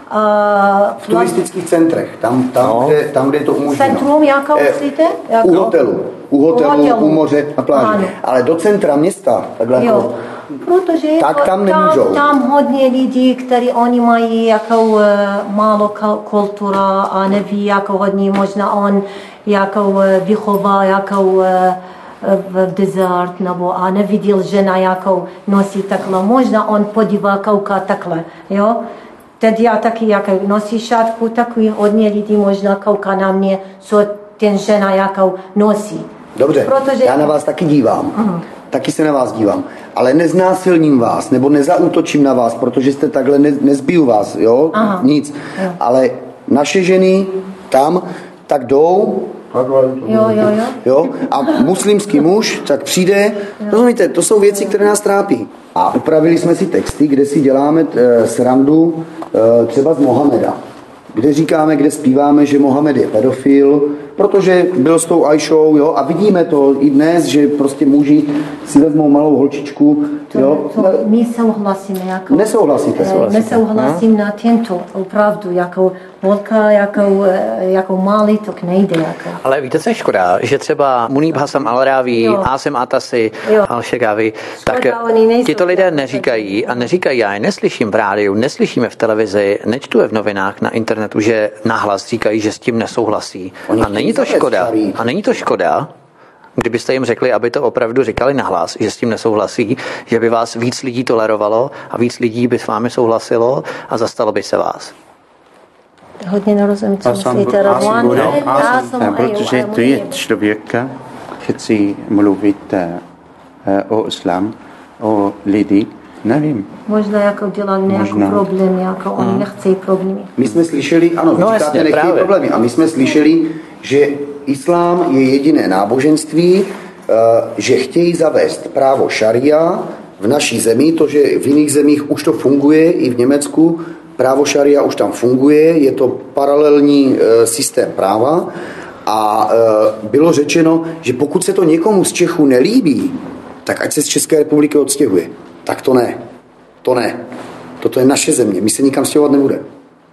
Uh, v turistických centrech, tam, tam, no. kde, tam kde je to umožněno. Centrum, jakou myslíte? Jako? U hotelu, u hotelu, u, hotelu. u moře, na pláži. Ano. Ale do centra města, takhle jo. Protože tak to, tam nemůžou. Tam, tam hodně lidí, kteří oni mají jako uh, málo kultura a neví, jako hodně možná on jako uh, vychová jako uh, v desert, nebo a neviděl žena, jakou nosí takhle. Možná on podívá, kouká takhle, jo? Teď já taky, jak nosí šatku, takový hodně lidí možná kouká na mě, co ten žena jakou nosí. Dobře, protože... já na vás taky dívám. Uh-huh. Taky se na vás dívám. Ale neznásilním vás, nebo nezaútočím na vás, protože jste takhle, ne, nezbiju vás, jo? Aha. Nic. Jo. Ale naše ženy tam tak jdou, jo, jo, jo. Jo? A muslimský muž tak přijde, rozumíte, to jsou věci, které nás trápí. A upravili jsme si texty, kde si děláme e, srandu e, třeba z Mohameda. Kde říkáme, kde zpíváme, že Mohamed je pedofil, protože byl s tou Ajšou, jo, a vidíme to i dnes, že prostě muži si vezmou malou holčičku, jo. To, to my souhlasíme, jako... Nesouhlasíte, souhlasíte. Nesouhlasím no? na tento, opravdu, jako holka, jako, jako malý, to nejde, jako. Ale víte, co je škoda, že třeba Munib Hassan Al-Rawi, Asim Atasi, Al-Shagawi, tak tito lidé neříkají a neříkají, já je neslyším v rádiu, neslyšíme v televizi, nečtu je v novinách, na internetu, že nahlas říkají, že s tím nesouhlasí. A není to škoda, a není to škoda, kdybyste jim řekli, aby to opravdu říkali nahlas, že s tím nesouhlasí, že by vás víc lidí tolerovalo a víc lidí by s vámi souhlasilo a zastalo by se vás. Hodně nerozumím, co myslíte, Radwan. Protože to je člověka, chci mluvit o islám, o lidi, nevím. Možná jako dělal nějaký problém, jako oni hmm. nechcejí problémy. My jsme slyšeli, ano, no, říkáte, nechtějí problémy, a my jsme slyšeli, že islám je jediné náboženství, že chtějí zavést právo šaria v naší zemi, to, že v jiných zemích už to funguje, i v Německu, právo šaria už tam funguje, je to paralelní systém práva a bylo řečeno, že pokud se to někomu z Čechů nelíbí, tak ať se z České republiky odstěhuje. Tak to ne. To ne. Toto je naše země. My se nikam stěhovat nebudeme.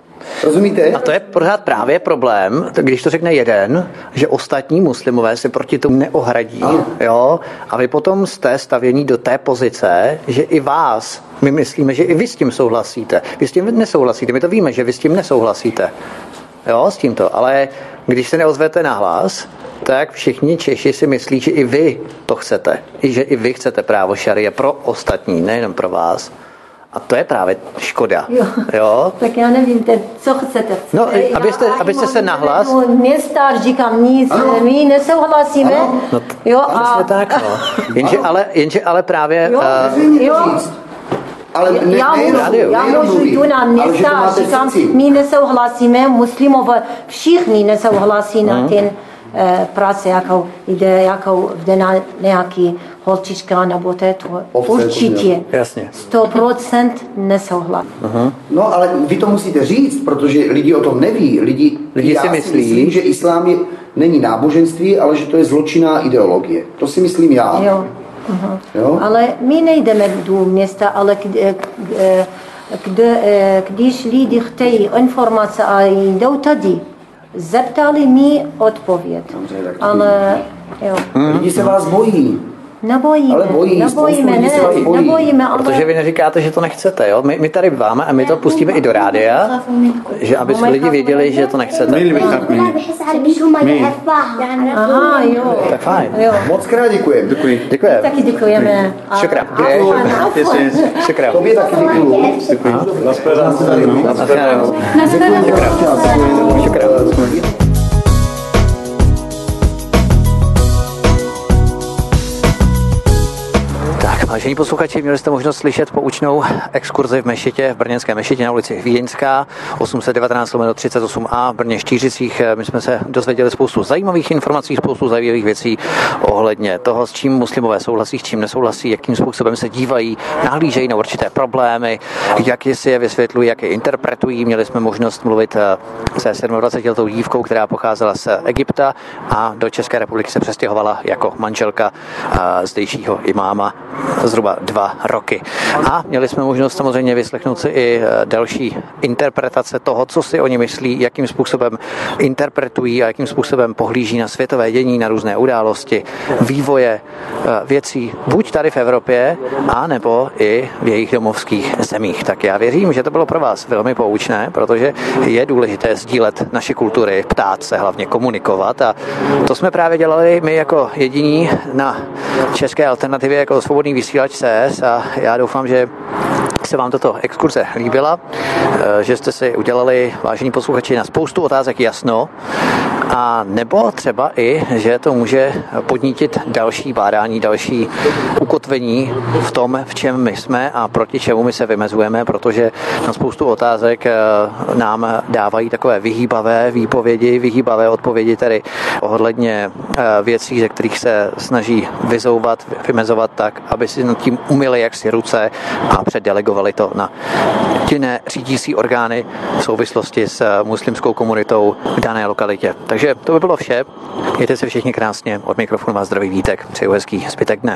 Rozumíte? A to je pořád právě problém, když to řekne jeden, že ostatní muslimové se proti tomu neohradí. Jo? A vy potom jste stavění do té pozice, že i vás, my myslíme, že i vy s tím souhlasíte. Vy s tím nesouhlasíte, my to víme, že vy s tím nesouhlasíte. Jo, s tímto. Ale když se neozvete na hlas, tak všichni Češi si myslí, že i vy to chcete. I že i vy chcete právo šarie pro ostatní, nejenom pro vás. A to je právě škoda. Jo. Jo? Tak já nevím, te, co chcete. chcete No, abyste, abyste se nahlas... Města říkám nic, ano. My nesouhlasíme. No, t- jo, a... tak, no. jenže, ale, jenže ale právě... Jo, uh, jo. Ale ne, já ne, můžu, ne, já můžu tu na města říkám, my nesouhlasíme, muslimové všichni nesouhlasí na ten eh, práce, jakou jde, jakou jde na nějaký holčička nebo této. Určitě. Jasně. sto procent nesouhlas. Uh-huh. No, ale vy to musíte říct, protože lidi o tom neví. Lidi, lidi si myslí, myslím, že islám je, není náboženství, ale že to je zločinná ideologie. To si myslím já. Jo. Uh-huh. Jo? Ale my nejdeme do města, ale kde, kde, když lidi chtějí informace a jdou tady, zeptali mi odpověď. Dobře, ale jo. Hmm. Lidi se vás bojí. Nebojíme, ale bojí, nebojíme, ne, bojí. nebojíme, ale... Protože vy neříkáte, že to nechcete, jo? My, my tady máme a my to pustíme i do rádia, že aby si lidi věděli, že to nechcete. Aha, jo. Tak fajn. Jo. Moc krát děkujem. Děkuji. Děkujeme. Taky děkujeme. Šukra. Šukra. Tobě taky děkuju. Naschledanou. Naschledanou. Šukra. Vážení posluchači, měli jste možnost slyšet poučnou exkurzi v mešitě, v brněnské mešitě na ulici Vídeňská, osm set devatenáct lomeno třicet osm a v Brně Štýřicích. My jsme se dozvěděli spoustu zajímavých informací, spoustu zajímavých věcí ohledně toho, s čím muslimové souhlasí, s čím nesouhlasí, jakým způsobem se dívají, nahlížejí na určité problémy, jak si je vysvětlují, jak je interpretují. Měli jsme možnost mluvit se sedmadvacetiletou dívkou, která pocházela z Egypta a do České republiky se přestěhovala jako manželka zdejšího imáma zhruba dva roky. A měli jsme možnost samozřejmě vyslechnout si i další interpretace toho, co si oni myslí, jakým způsobem interpretují a jakým způsobem pohlíží na světové dění, na různé události, vývoje věcí, buď tady v Evropě, a nebo i v jejich domovských zemích. Tak já věřím, že to bylo pro vás velmi poučné, protože je důležité sdílet naše kultury, ptát se, hlavně komunikovat, a to jsme právě dělali my jako jediní na České alternativě, jako Svobodný vysílač C S, a já doufám, že se vám tato exkurze líbila, že jste si udělali, vážení posluchači, na spoustu otázek jasno, a nebo třeba i, že to může podnítit další bádání, další ukotvení v tom, v čem my jsme a proti čemu my se vymezujeme, protože na spoustu otázek nám dávají takové vyhýbavé výpovědi, vyhýbavé odpovědi tedy ohledně věcí, ze kterých se snaží vyzouvat, vymezovat tak, aby si nad tím umyli jaksi ruce a předdelegovali to na jiné řídící orgány v souvislosti s muslimskou komunitou v dané lokalitě. Takže to by bylo vše. Mějte se všichni krásně. Od mikrofonu vás zdraví Vítek. Přeju hezký zbytek dne.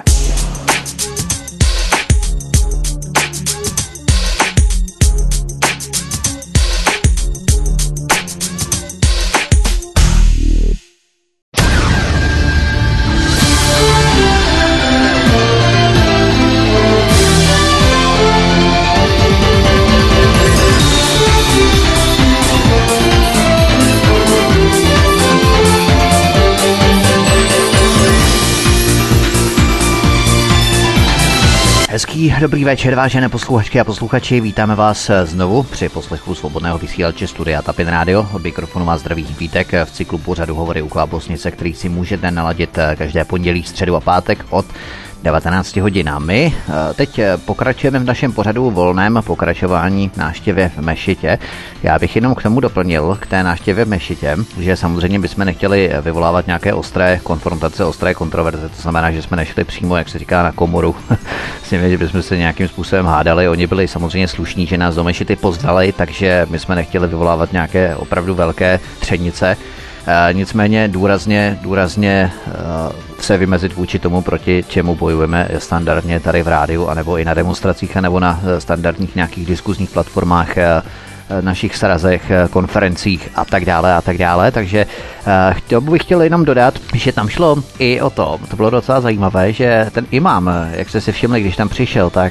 Hezký dobrý večer, vážené posluchačky a posluchači, vítáme vás znovu při poslechu Svobodného vysílače Studia Tapin Radio. Od mikrofonu vás zdraví Vítek v cyklu pořadu Hovory u Klábosnice, který si můžete naladit každé pondělí, středu a pátek od devatenáct hodin. A my teď pokračujeme v našem pořadu volném pokračování návštěvě v mešitě. Já bych jenom k tomu doplnil, k té návštěvě v mešitě, že samozřejmě bychom nechtěli vyvolávat nějaké ostré konfrontace, ostré kontroverze. To znamená, že jsme nešli přímo, jak se říká, na komoru s nimi, že bychom se nějakým způsobem hádali. Oni byli samozřejmě slušní, že nás do mešity pozvali, takže my jsme nechtěli vyvolávat nějaké opravdu velké třenice. E, nicméně důrazně, důrazně e, se vymezit vůči tomu, proti čemu bojujeme standardně tady v rádiu, anebo i na demonstracích, anebo na standardních nějakých diskuzních platformách, e, našich srazech, konferencích a tak dále a tak dále, takže chtěl bych chtěl jenom dodat, že tam šlo i o to, to bylo docela zajímavé, že ten imám, jak jste si všimli, když tam přišel, tak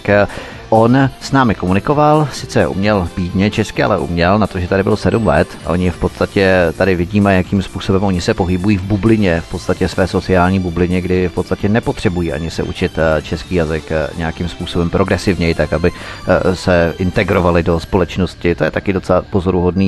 on s námi komunikoval, sice uměl bídně česky, ale uměl na to, že tady byl sedm let. A oni v podstatě tady vidíme, jakým způsobem oni se pohybují v bublině, v podstatě své sociální bublině, kdy v podstatě nepotřebují ani se učit český jazyk nějakým způsobem progresivněji, tak aby se integrovali do společnosti. To je taky docela pozoruhodný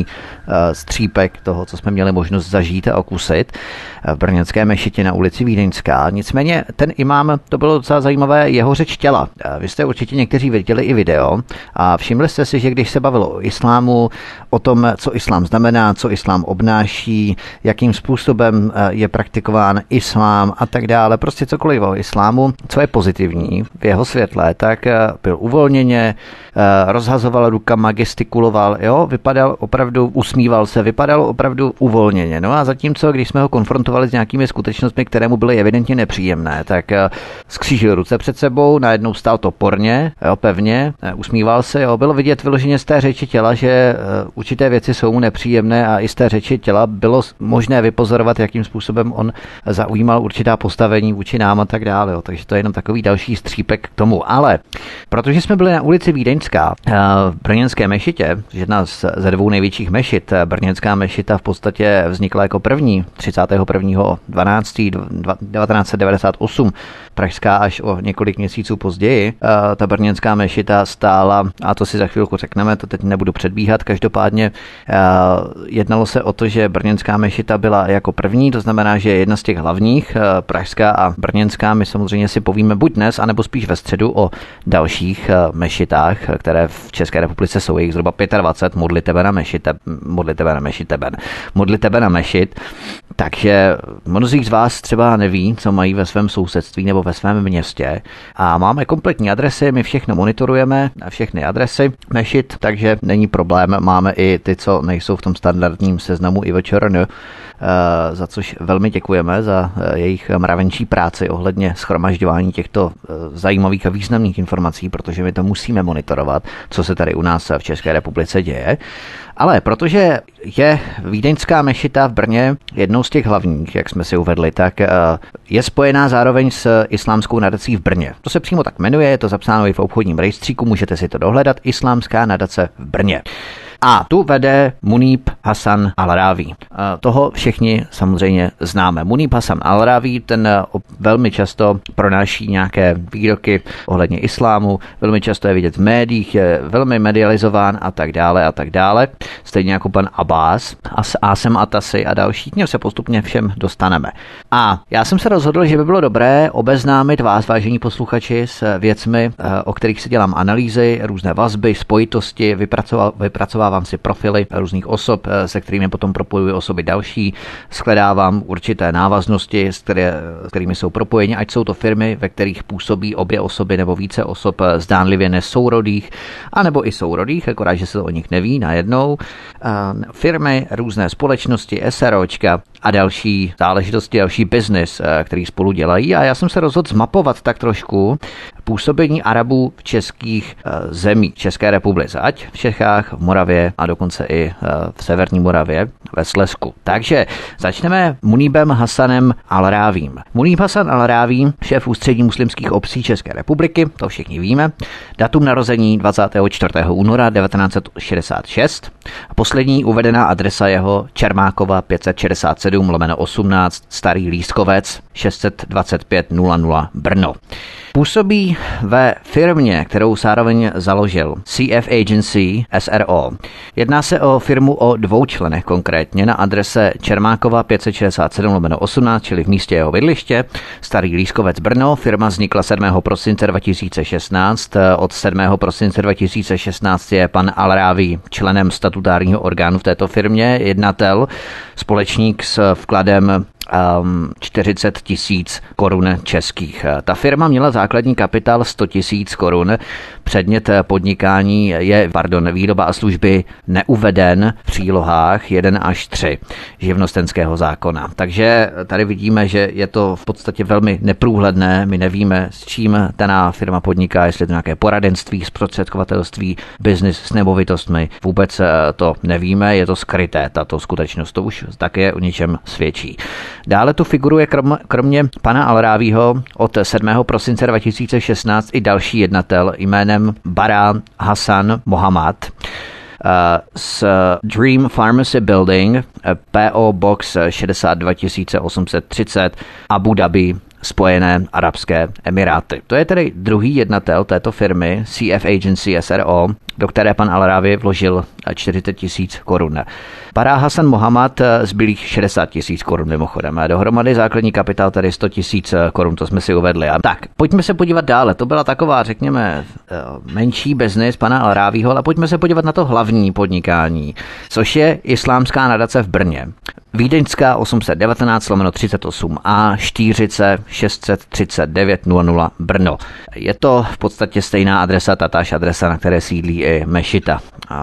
střípek toho, co jsme měli možnost zažít a okusit v brněnské mešitě na ulici Vídeňská. Nicméně ten imám, to bylo docela zajímavé, jeho řeč těla. Vy jste určitě někteří viděli i video a všimli jste si, že když se bavilo o islámu, o tom, co islám znamená, co islám obnáší, jakým způsobem je praktikován islám a tak dále, prostě cokoliv o islámu, co je pozitivní v jeho světle, tak byl uvolněně, rozhazoval rukama, gestikuloval, jo, vypadal opravdu, usmíval se, vypadal opravdu uvolněně. No a zatímco, když jsme ho konfrontovali s nějakými skutečnostmi, které mu byly evidentně nepříjemné, tak skřížil ruce před sebou, najednou stál toporně, jo, pevně, usmíval se, jo, bylo vidět vyloženě z té řeči těla, že určité věci jsou mu nepříjemné a i z té řeči těla bylo možné vypozorovat, jakým způsobem on zaujímal určitá postavení vůči nám a tak dále, jo. Takže to je jenom takový další střípek k tomu. Ale protože jsme byli na ulici Vídeňská v brněnské mešitě, jedna ze dvou největších mešit, brněnská mešita v podstatě vznikla jako první třicátého prvního dvanáctého devatenáct set devadesát osm, pražská až o několik měsíců později. Ta brněnská mešita stála, a to si za chvilku řekneme, to teď nebudu předbíhat, každopádně jednalo se o to, že brněnská mešita byla jako první, to znamená, že jedna z těch hlavních, pražská a brněnská, my samozřejmě si povíme buď dnes, anebo spíš ve středu o dalších mešitách, které v České republice jsou, jich zhruba dvacet pět, modli tebe na mešite, modli tebe na mešiteben, modli tebe na mešit, takže mnozí z vás třeba neví, co mají ve svém sousedství nebo ve svém městě a máme kompletní adresy, my všechno monitorujeme, všechny adresy mešit, takže není problém, máme i ty, co nejsou v tom standardním seznamu I V Č R N, za což velmi děkujeme za jejich mravenčí práci ohledně shromažďování těchto zajímavých a významných informací, protože my to musíme monitorovat, co se tady u nás v České republice děje. Ale protože je vídeňská mešita v Brně jednou z těch hlavních, jak jsme si uvedli, tak je spojená zároveň s islámskou nadací v Brně. To se přímo tak jmenuje, je to zapsáno i v obchodním rejstříku, můžete si to dohledat, Islámská nadace v Brně. A tu vede Muníb Hasan Al-Ráví. Toho všichni samozřejmě známe. Muníb Hasan Al-Ráví, ten velmi často pronáší nějaké výroky ohledně islámu, velmi často je vidět v médiích, je velmi medializován a tak dále a tak dále. Stejně jako pan Abbas, Asem Atasi a další, k něm se postupně všem dostaneme. A já jsem se rozhodl, že by bylo dobré obeznámit vás, vážení posluchači, s věcmi, o kterých si dělám analýzy, různé vazby, spojitosti, vypracoval, vypracoval vám si profily různých osob, se kterými potom propojuji osoby další, shledávám určité návaznosti, s, které, s kterými jsou propojeni, ať jsou to firmy, ve kterých působí obě osoby nebo více osob zdánlivě nesourodých, anebo i sourodých, akorát, že se to o nich neví najednou. Firmy, různé společnosti, SROčka a další záležitosti, další biznis, který spolu dělají. A já jsem se rozhodl zmapovat tak trošku působení Arabů v českých zemích, České republice, ať v Čechách, v Moravě a dokonce i v severní Moravě, ve Slezsku. Takže začneme Muníbem Hasanem Al-Rávím. Muníb Hasan Al-Ráví, šéf ústředí muslimských obcí České republiky, to všichni víme. Datum narození dvacátého čtvrtého února devatenáct set šedesát šest. A poslední uvedená adresa jeho Čermákova pět set šedesát sedm lomeno osmnáct, Starý Lískovec šest set dvacet pět nula nula Brno. Působí ve firmě, kterou zároveň založil C F Agency S R O. Jedná se o firmu o dvou členech konkrétně na adrese Čermákova pět set šedesát sedm lomeno osmnáct, čili v místě jeho bydliště, Starý Lískovec Brno. Firma vznikla sedmého prosince dva tisíce šestnáct. Od sedmého prosince dva tisíce šestnáct je pan Al-Ráví členem statutárního orgánu v této firmě, jednatel, společník s vkladem um, čtyřicet tisíc korun českých. Ta firma měla základní kapitál sto tisíc korun. Předmět podnikání je, pardon, výroba a služby neuveden v přílohách jedna až tři živnostenského zákona. Takže tady vidíme, že je to v podstatě velmi neprůhledné. My nevíme, s čím daná firma podniká, jestli to nějaké poradenství, zprostředkovatelství, biznis s nemovitostmi. Vůbec to nevíme, je to skryté, tato skutečnost. To už také o něčem svědčí. Dále tu figuruje krom, kromě pana Al-Rávího od sedmého prosince dva tisíce šestnáct i další jednatel jménem Bara Hassan Mohammad z Dream Pharmacy Building, P O Box šedesát dva osm set třicet, Abu Dhabi, Spojené arabské emiráty. To je tedy druhý jednatel této firmy C F Agency S R O, do které pan Al-Ráví vložil čtyřicet tisíc korun. Bara Hassan Mohammad zbylých šedesát tisíc korun mimochodem. Dohromady základní kapitál tedy sto tisíc korun, to jsme si uvedli. A tak, pojďme se podívat dále. To byla taková, řekněme, menší biznis pana Al-Rávího, ale pojďme se podívat na to hlavní podnikání, což je Islámská nadace v Brně. Vídeňská osm set devatenáct lomeno třicet osm A, Štýřice šest set třicet devět nula nula Brno. Je to v podstatě stejná adresa, tatáž adresa, na které sídlí i mešita.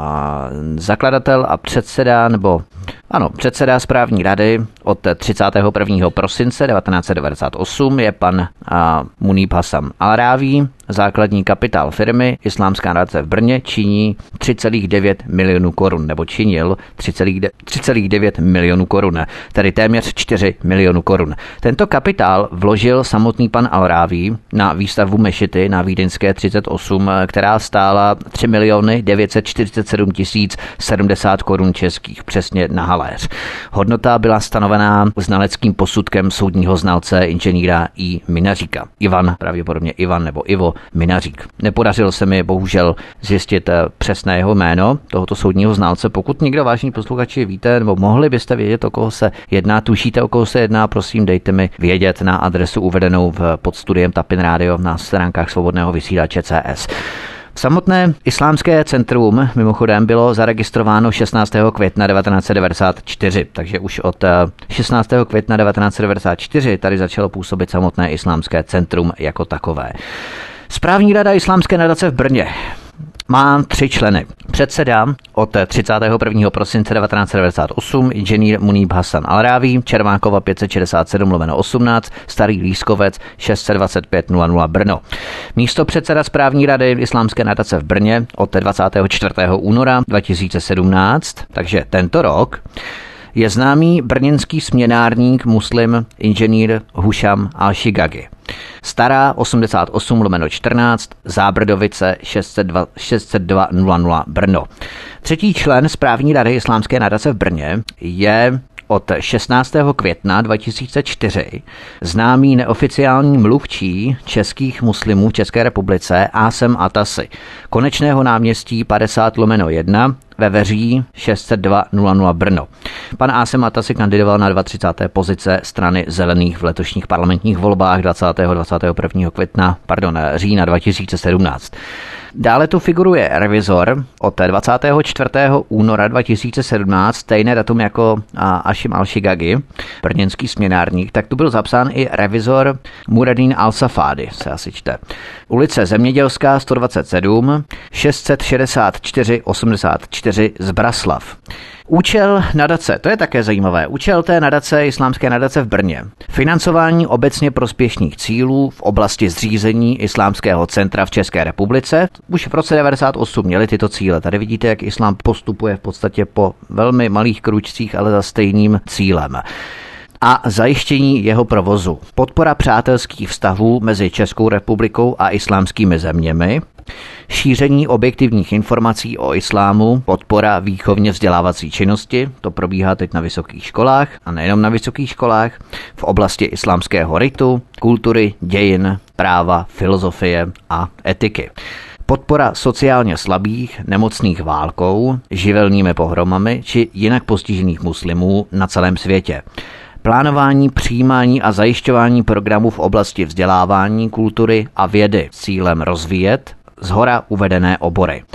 A zakladatel a předseda, nebo ano, předseda správní rady od třicátého prvního prosince devatenáct set devadesát osm je pan a, Muníb Hassan Al-Ráví. Základní kapitál firmy Islámská nadace v Brně činí tři celá devět milionů korun, nebo činil tři celá devět milionů korun, tedy téměř čtyři milionů korun. Tento kapitál vložil samotný pan Al-Ráví na výstavbu mešity na Vídeňské třicet osm, která stála tři miliony devět set čtyřicet sedm tisíc sedmdesát korun českých, přesně na haléř. Hodnota byla stanovená znaleckým posudkem soudního znalce inženýra I. Minaříka. Ivan, pravděpodobně Ivan nebo Ivo Minařík. Nepodařilo se mi bohužel zjistit přesné jeho jméno tohoto soudního znalce. Pokud někdo, vážní posluchači, víte, nebo mohli byste vědět, o koho se jedná, tušíte, o koho se jedná, prosím, dejte mi vědět na adresu uvedenou v pod studiem Tapin Radio na stránkách svobodného vysílače C S. Samotné islámské centrum mimochodem bylo zaregistrováno šestnáctého května devatenáct set devadesát čtyři, takže už od šestnáctého května devatenáct set devadesát čtyři tady začalo působit samotné islámské centrum jako takové. Správní rada Islámské nadace v Brně má tři členy. Předseda od třicátého prvního prosince devatenáct set devadesát osm, inženýr Muníb Hassan Al-Ráví, Čermákova pět set šedesát sedm lomeno osmnáct, Starý Lískovec šest set dvacet pět nula nula Brno. Místo předseda správní rady Islámské nadace v Brně od dvacátého čtvrtého února dva tisíce sedmnáct, takže tento rok, je známý brněnský směnárník muslim inženýr Hušam Al-Shigagi. Stará osmdesát osm lomeno čtrnáct, Zábrdovice šest set dva nula nula Brno. Třetí člen správní rady Islámské nadace v Brně je od šestnáctého května dva tisíce čtyři známý neoficiální mluvčí českých muslimů v České republice Ásem Atasi, Konečného náměstí padesát lomeno jedna, ve Veří šest set dva nula nula Brno. Pan Ásem Atasi kandidoval na třicáté druhé pozice strany Zelených v letošních parlamentních volbách dvacátého a dvacátého prvního května, pardon, října dva tisíce sedmnáct. Dále tu figuruje revizor od dvacátého čtvrtého února dva tisíce sedmnáct, stejné datum jako Ašim Al-Shigagi, brněnský směnárník, tak tu byl zapsán i revizor Muradín Al-Safády, se asi čte. Ulice Zemědělská sto dvacet sedm, šest set šedesát čtyři osmdesát čtyři Zbraslav. Účel nadace, to je také zajímavé. Účel té nadace, Islámské nadace v Brně. Financování obecně prospěšných cílů v oblasti zřízení Islámského centra v České republice. Už v roce devadesát osm měli tyto cíle. Tady vidíte, jak islám postupuje v podstatě po velmi malých kručcích, ale za stejným cílem. A zajištění jeho provozu. Podpora přátelských vztahů mezi Českou republikou a islámskými zeměmi. Šíření objektivních informací o islámu, podpora výchovně vzdělávací činnosti, to probíhá teď na vysokých školách a nejenom na vysokých školách, v oblasti islámského ritu, kultury, dějin, práva, filozofie a etiky. Podpora sociálně slabých, nemocných válkou, živelními pohromami či jinak postižených muslimů na celém světě. Plánování, přijímání a zajišťování programů v oblasti vzdělávání, kultury a vědy s cílem rozvíjet shora uvedené obory.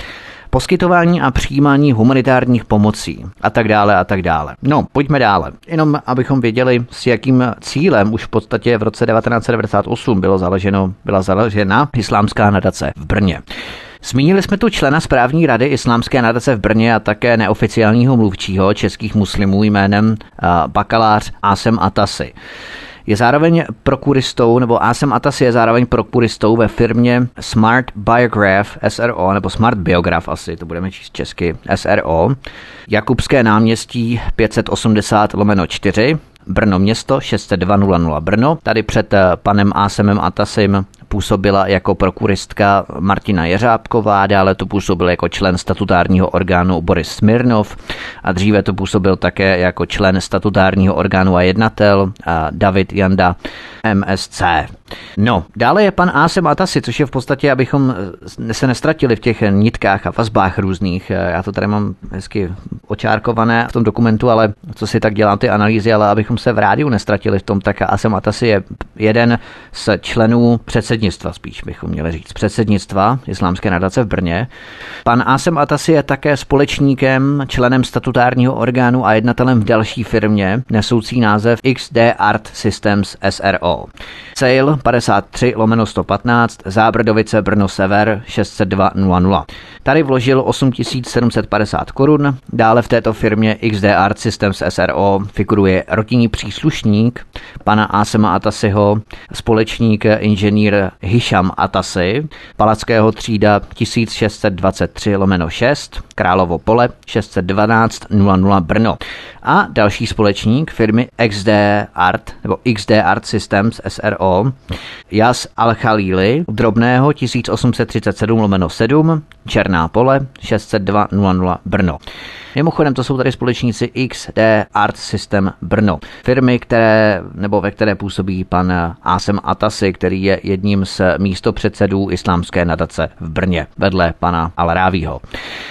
poskytování a přijímání humanitárních pomocí a tak dále a tak dále. No, pojďme dále. Jenom abychom věděli, s jakým cílem už v podstatě v roce devatenáct set devadesát osm bylo založeno, byla založena Islámská nadace v Brně. Zmínili jsme tu člena správní rady Islámské nadace v Brně a také neoficiálního mluvčího českých muslimů jménem bakalář Asem Atassi. Je zároveň prokuristou, nebo Asem Atassi je zároveň prokuristou ve firmě Smart Biograph S R O, nebo Smart Biograph asi, to budeme číst česky, S R O, Jakubské náměstí pět set osmdesát lomeno čtyři, Brno město šest set dva nula nula Brno. Tady před panem Asemem Atassim působila jako prokuristka Martina Jeřábková, dále to působil jako člen statutárního orgánu Boris Smirnov a dříve to působil také jako člen statutárního orgánu a jednatel David Janda M S C. No, dále je pan Asem Atassi, což je v podstatě, abychom se nestratili v těch nitkách a vazbách různých. Já to tady mám hezky očárkované v tom dokumentu, ale co si tak dělám ty analýzy, ale abychom se v rádiu nestratili v tom, tak Asem Atassi je jeden z členů předsednictva, spíš bychom měli říct, předsednictva Islámské nadace v Brně. Pan Asem Atassi je také společníkem, členem statutárního orgánu a jednatelem v další firmě, nesoucí název X D Art Systems S R O. Sale padesát tři lomeno sto patnáct, Zábrdovice, Brno Sever šest set dva nula nula. Tady vložil osm tisíc sedm set padesát korun. Dále v této firmě X D Art Systems S R O figuruje rodinný příslušník pana Asema Atassiho, společník inženýr Hišam Atassi, Palackého třída tisíc šest set dvacet tři lomeno šest, Královo pole šest set dvanáct nula nula Brno. A další společník firmy X D Art nebo X D Art Systems S R O, Jas Al-Khalili, drobného tisíc osm set třicet sedm lomeno sedm, Černá pole šest set dva nula nula Brno. Mimochodem, to jsou tady společníci X D Art System Brno. Firmy, které, nebo ve které působí pan Asem Atassi, který je jedním z místopředsedů Islámské nadace v Brně, vedle pana Al-Rávího.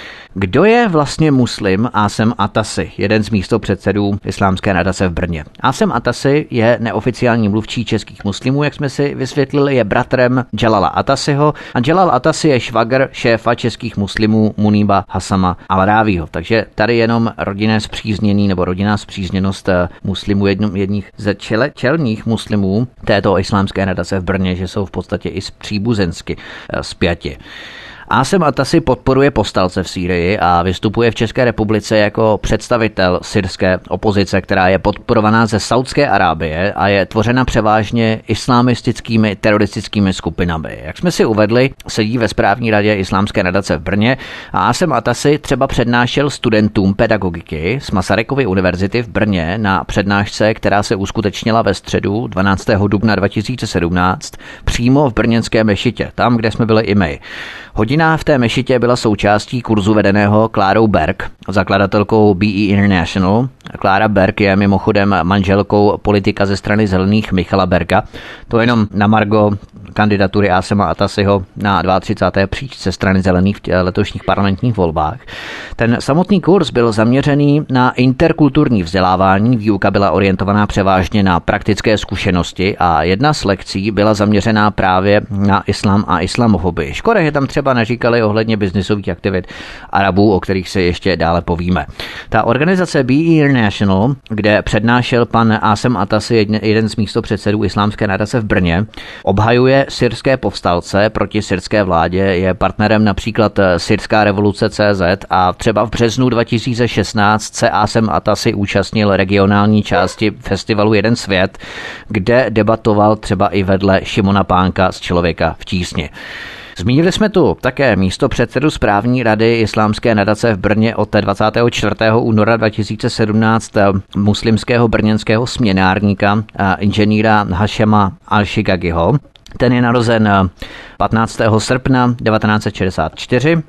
Kdo je vlastně muslim Asem Atassi, jeden z místopředsedů Islámské nadace v Brně? Asem Atassi je neoficiální mluvčí českých muslimů, jak jsme si vysvětlili, je bratrem Jalala Atassiho a Jalal Atassi je švagr šéfa českých muslimů Muníba Hasama Al-Rávího. Takže tady jenom rodinné spříznění nebo rodinná spřízněnost muslimů, jedním, jedních ze čele, čelních muslimů této Islámské nadace v Brně, že jsou v podstatě i příbuzensky spjati. Asem Atassi podporuje povstalce v Sýrii a vystupuje v České republice jako představitel syrské opozice, která je podporovaná ze Saudské Arábie a je tvořena převážně islamistickými teroristickými skupinami. Jak jsme si uvedli, sedí ve správní radě Islámské nadace v Brně a Asem Atassi třeba přednášel studentům pedagogiky z Masarykovy univerzity v Brně na přednášce, která se uskutečnila ve středu dvanáctého dubna dva tisíce sedmnáct přímo v brněnské mešitě, tam, kde jsme byli i my. Hodina v té mešitě byla součástí kurzu vedeného Klárou Berg, zakladatelkou B E International. Klára Berg je mimochodem manželkou politika ze strany Zelených Michala Berga. To jenom na margo kandidatury Asema Atassiho na třicáté druhé příčce strany Zelených v letošních parlamentních volbách. Ten samotný kurz byl zaměřený na interkulturní vzdělávání, výuka byla orientovaná převážně na praktické zkušenosti a jedna z lekcí byla zaměřená právě na islám a islamofobii. Škoda, že tam třeba neříkali ohledně biznisových aktivit Arabů, o kterých se ještě dále povíme. Ta organizace B E International, kde přednášel pan Asem Atassi, jeden z místopředsedů Islámské nadace v Brně, obhajuje syrské povstalce proti syrské vládě, je partnerem například Syrská revoluce C Z a třeba v březnu dva tisíce šestnáct se Asem Atassi účastnil regionální části festivalu Jeden svět, kde debatoval třeba i vedle Šimona Pánka z Člověka v tísni. Zmínili jsme tu také místopředsedu správní rady Islámské nadace v Brně od dvacátého čtvrtého února dva tisíce sedmnáct muslimského brněnského směnárníka inženýra Hašema Al-Shigagiho. Ten je narozen patnáctého srpna devatenáct set šedesát čtyři.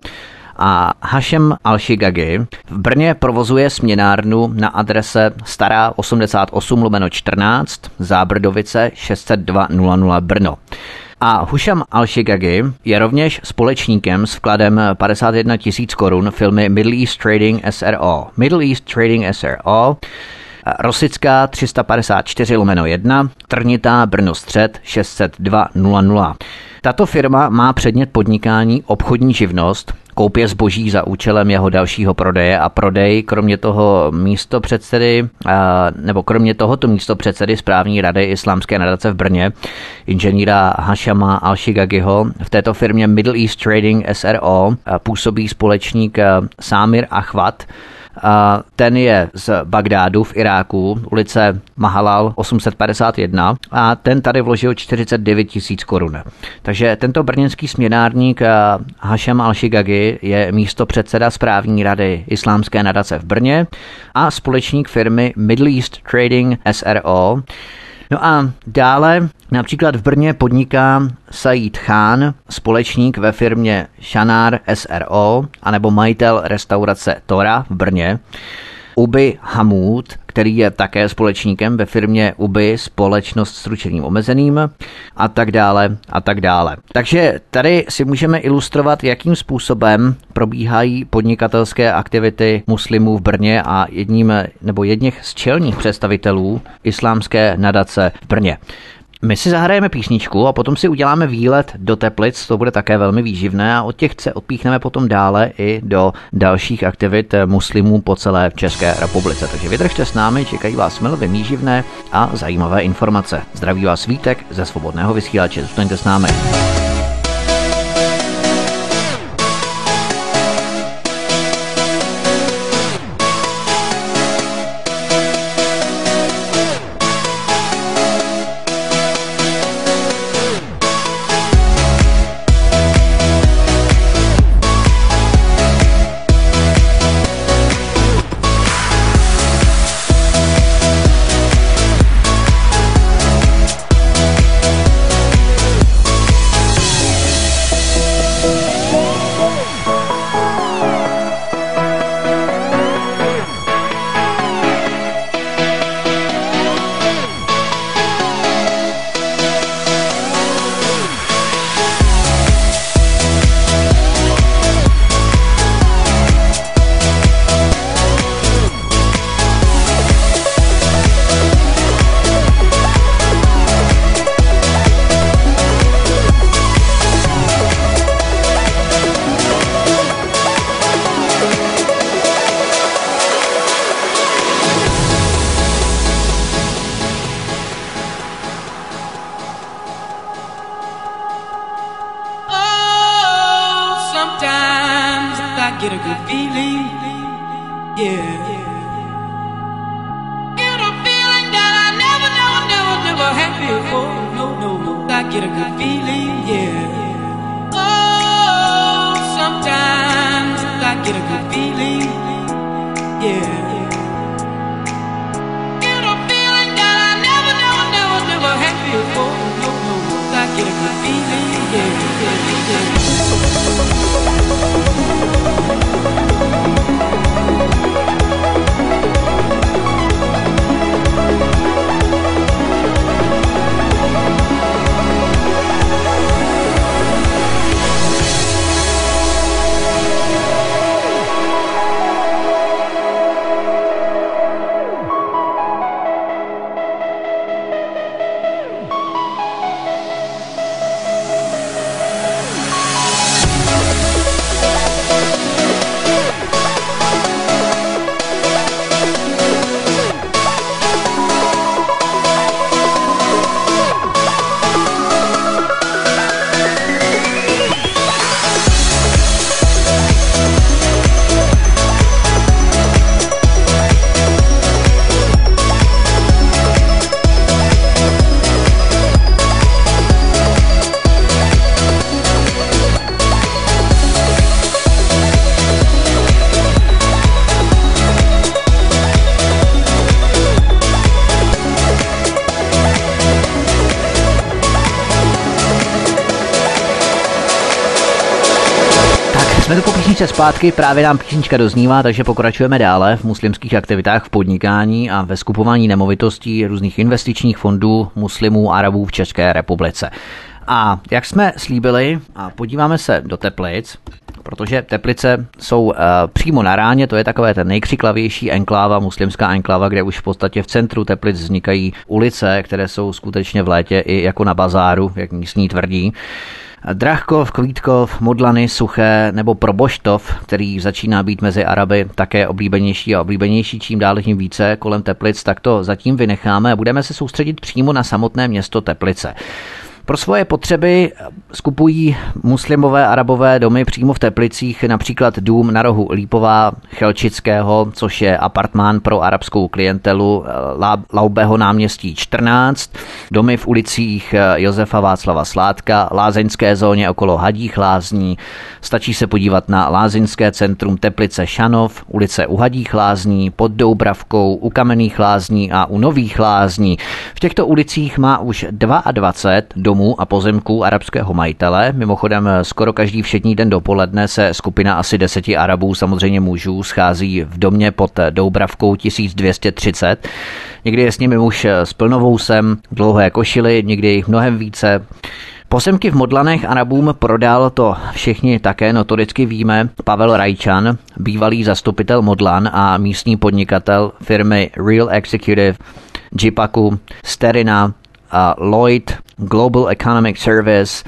A Hašem Al-Shigagi v Brně provozuje směnárnu na adrese Stará osmdesát osm lomeno čtrnáct, Zábrdovice šest set dva nula nula Brno. A Hušam Al-Shigagi je rovněž společníkem s vkladem padesát jedna tisíc korun firmy Middle East Trading S R O. Middle East Trading S R O, Rosická tři sta padesát čtyři lomeno jedna, Trnitá Brno střed šest set dva nula nula. Tato firma má předmět podnikání obchodní živnost, koupě zboží za účelem jeho dalšího prodeje a prodej, kromě toho místopředsedy, nebo kromě tohoto místopředsedy správní rady Islámské nadace v Brně, inženýra Hashama Al-Shigagiho, v této firmě Middle East Trading S R O působí společník Samir Achvat. A ten je z Bagdádu v Iráku, ulice Mahalal osm set padesát jedna, a ten tady vložil čtyřicet devět tisíc korun. Takže tento brněnský směnárník Hasham Al-Shigagi je místopředseda správní rady Islámské nadace v Brně a společník firmy Middle East Trading S R O. No a dále například v Brně podniká Said Khan, společník ve firmě Shanar S R O, anebo majitel restaurace Tora v Brně, Ubi Hamud, který je také společníkem ve firmě Ubi, společnost s ručením omezeným, a tak dále a tak dále. Takže tady si můžeme ilustrovat, jakým způsobem probíhají podnikatelské aktivity muslimů v Brně a jedním nebo jedněch z čelních představitelů Islámské nadace v Brně. My si zahrajeme písničku a potom si uděláme výlet do Teplic, to bude také velmi výživné, a od těch se odpíchneme potom dále i do dalších aktivit muslimů po celé České republice. Takže vydržte s námi, čekají vás milé, výživné a zajímavé informace. Zdraví vás Vítek ze Svobodného vysílače, zůstaňte s námi. get a good feeling, yeah. Get a feeling that I never, never, never, never had before. No, no, no, I get a good feeling, yeah. Oh, sometimes I get a good feeling, yeah. Get a feeling that I never, never, never, never had before. No, no, no, I get a good feeling, yeah, yeah, yeah. Jsme tu po písničce zpátky, právě nám písnička doznívá, takže pokračujeme dále v muslimských aktivitách, v podnikání a ve skupování nemovitostí různých investičních fondů muslimů Arabů v České republice. A jak jsme slíbili, a podíváme se do Teplic, protože Teplice jsou uh, přímo na ráně, to je takové ten nejkřiklavější enkláva, muslimská enkláva, kde už v podstatě v centru Teplic vznikají ulice, které jsou skutečně v létě i jako na bazáru, jak místní tvrdí. Drahkov, Kvítkov, Modlany, Suché nebo Proboštov, který začíná být mezi Araby také oblíbenější a oblíbenější čím dál tím více kolem Teplic, tak to zatím vynecháme a budeme se soustředit přímo na samotné město Teplice. Pro svoje potřeby skupují muslimové arabové domy přímo v Teplicích, například dům na rohu Lípová Chelčického, což je apartmán pro arabskou klientelu Laubého náměstí čtrnáct, domy v ulicích Josefa Václava Sládka, lázeňské zóně okolo Hadích lázní, stačí se podívat na lázeňské centrum Teplice Šanov, ulice u Hadích lázní, pod Doubravkou, u Kamenných lázní a u Nových lázní. V těchto ulicích má už dvacet dva domů a pozemků arabského majitele. Mimochodem skoro každý všední den dopoledne se skupina asi deseti Arabů, samozřejmě mužů, schází v domě pod Doubravkou tisíc dvě stě třicet. Někdy je s nimi muž s plnovousem, dlouhé košily, někdy jich mnohem více. Pozemky v Modlanech Arabům prodal, to všichni také notoricky víme, Pavel Rajčan, bývalý zastupitel Modlan a místní podnikatel firmy Real Executive, Jipaku, Sterina, a Lloyd, Global Economic Service.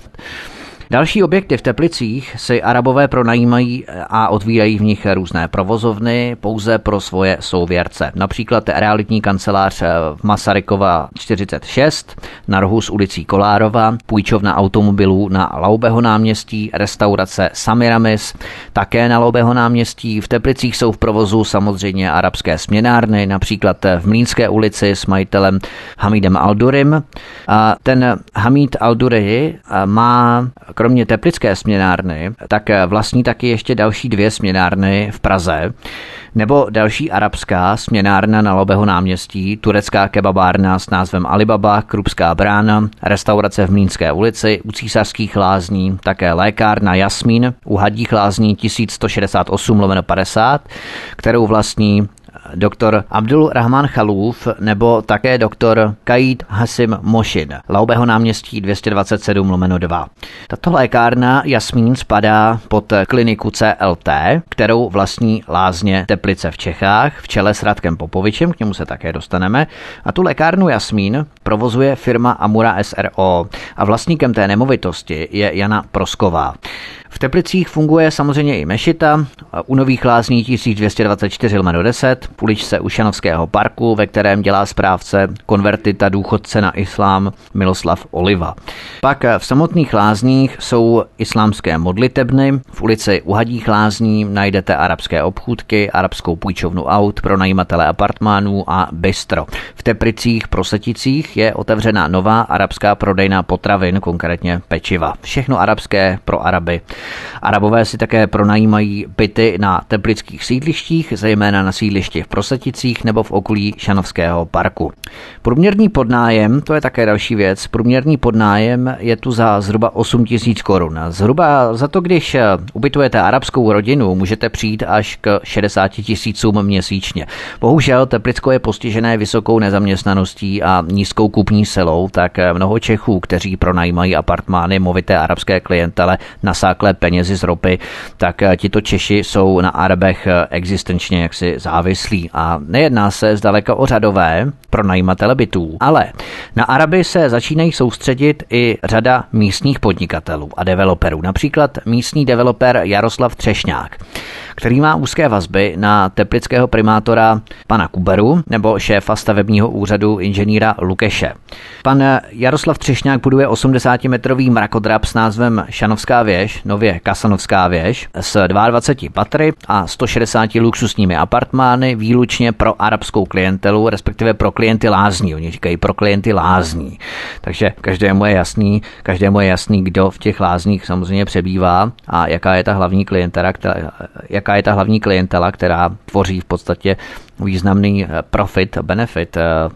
Další objekty v Teplicích si Arabové pronajímají a otvírají v nich různé provozovny pouze pro svoje souvěrce. Například realitní kancelář v Masarykova čtyřicet šest, na rohu s ulicí Kolárova, půjčovna automobilů na Laubého náměstí, restaurace Samiramis, také na Laubého náměstí. V Teplicích jsou v provozu samozřejmě arabské směnárny, například v Mlýnské ulici s majitelem Hamidem Aldurim. A ten Hamid Alduri má kromě teplické směnárny, tak vlastní taky ještě další dvě směnárny v Praze, nebo další arabská směnárna na Laubého náměstí, turecká kebabárna s názvem Alibaba, Krupská brána, restaurace v Mlýnské ulici, u Císařských lázní, také lékárna Jasmín, u Hadích lázní tisíc sto šedesát osm lomeno padesát, kterou vlastní doktor Abdul Rahman Chalův nebo také doktor Kaid Hasim Mošin, Laubého náměstí dvě stě dvacet sedm lomeno dva. Tato lékárna Jasmín spadá pod kliniku C L T, kterou vlastní lázně Teplice v Čechách v čele s Radkem Popovičem, k němu se také dostaneme. A tu lékárnu Jasmín provozuje firma Amura S R O a vlastníkem té nemovitosti je Jana Prosková. V Teplicích funguje samozřejmě i mešita, u Nových lázní tisíc dvě stě dvacet čtyři lomeno deset, v uličce u Šanovského parku, ve kterém dělá správce konvertita důchodce na islám Miloslav Oliva. Pak v samotných lázních jsou islámské modlitebny, v ulici u Hadích lázní najdete arabské obchůdky, arabskou půjčovnu aut pro najímatele apartmánů a bistro. V Teplicích pro Seticích je otevřena nová arabská prodejna potravin, konkrétně pečiva. Všechno arabské pro Araby. Arabové si také pronajímají byty na teplických sídlištích, zejména na sídlišti v Proseticích nebo v okolí Šanovského parku. Průměrný podnájem, to je také další věc, průměrný podnájem je tu za zhruba osm tisíc korun. Zhruba za to, když ubytujete arabskou rodinu, můžete přijít až k šedesáti tisícům měsíčně. Bohužel Teplicko je postižené vysokou nezaměstnaností a nízkou kupní silou, tak mnoho Čechů, kteří pronajímají apartmány movité arabské klientele na základě penězi z ropy, tak tito Češi jsou na Arabech existenčně jaksi závislí a nejedná se zdaleka o řadové pronajímatele bytů, ale na Araby se začínají soustředit i řada místních podnikatelů a developerů, například místní developer Jaroslav Třešňák, který má úzké vazby na teplického primátora pana Kuberu nebo šéfa stavebního úřadu inženýra Lukeše. Pan Jaroslav Třešňák buduje osmdesátimetrový mrakodrap s názvem Šanovská věž, nově Kasanovská věž, s dvaceti dvěma patry a sto šedesáti luxusními apartmány výlučně pro arabskou klientelu, respektive pro klienty lázní. Oni říkají pro klienty lázní. Takže každému je jasný, každému je jasný, kdo v těch lázních samozřejmě přebývá a jaká je ta hlavní klientela, která, jaká je ta hlavní klientela, která tvoří v podstatě významný profit, benefit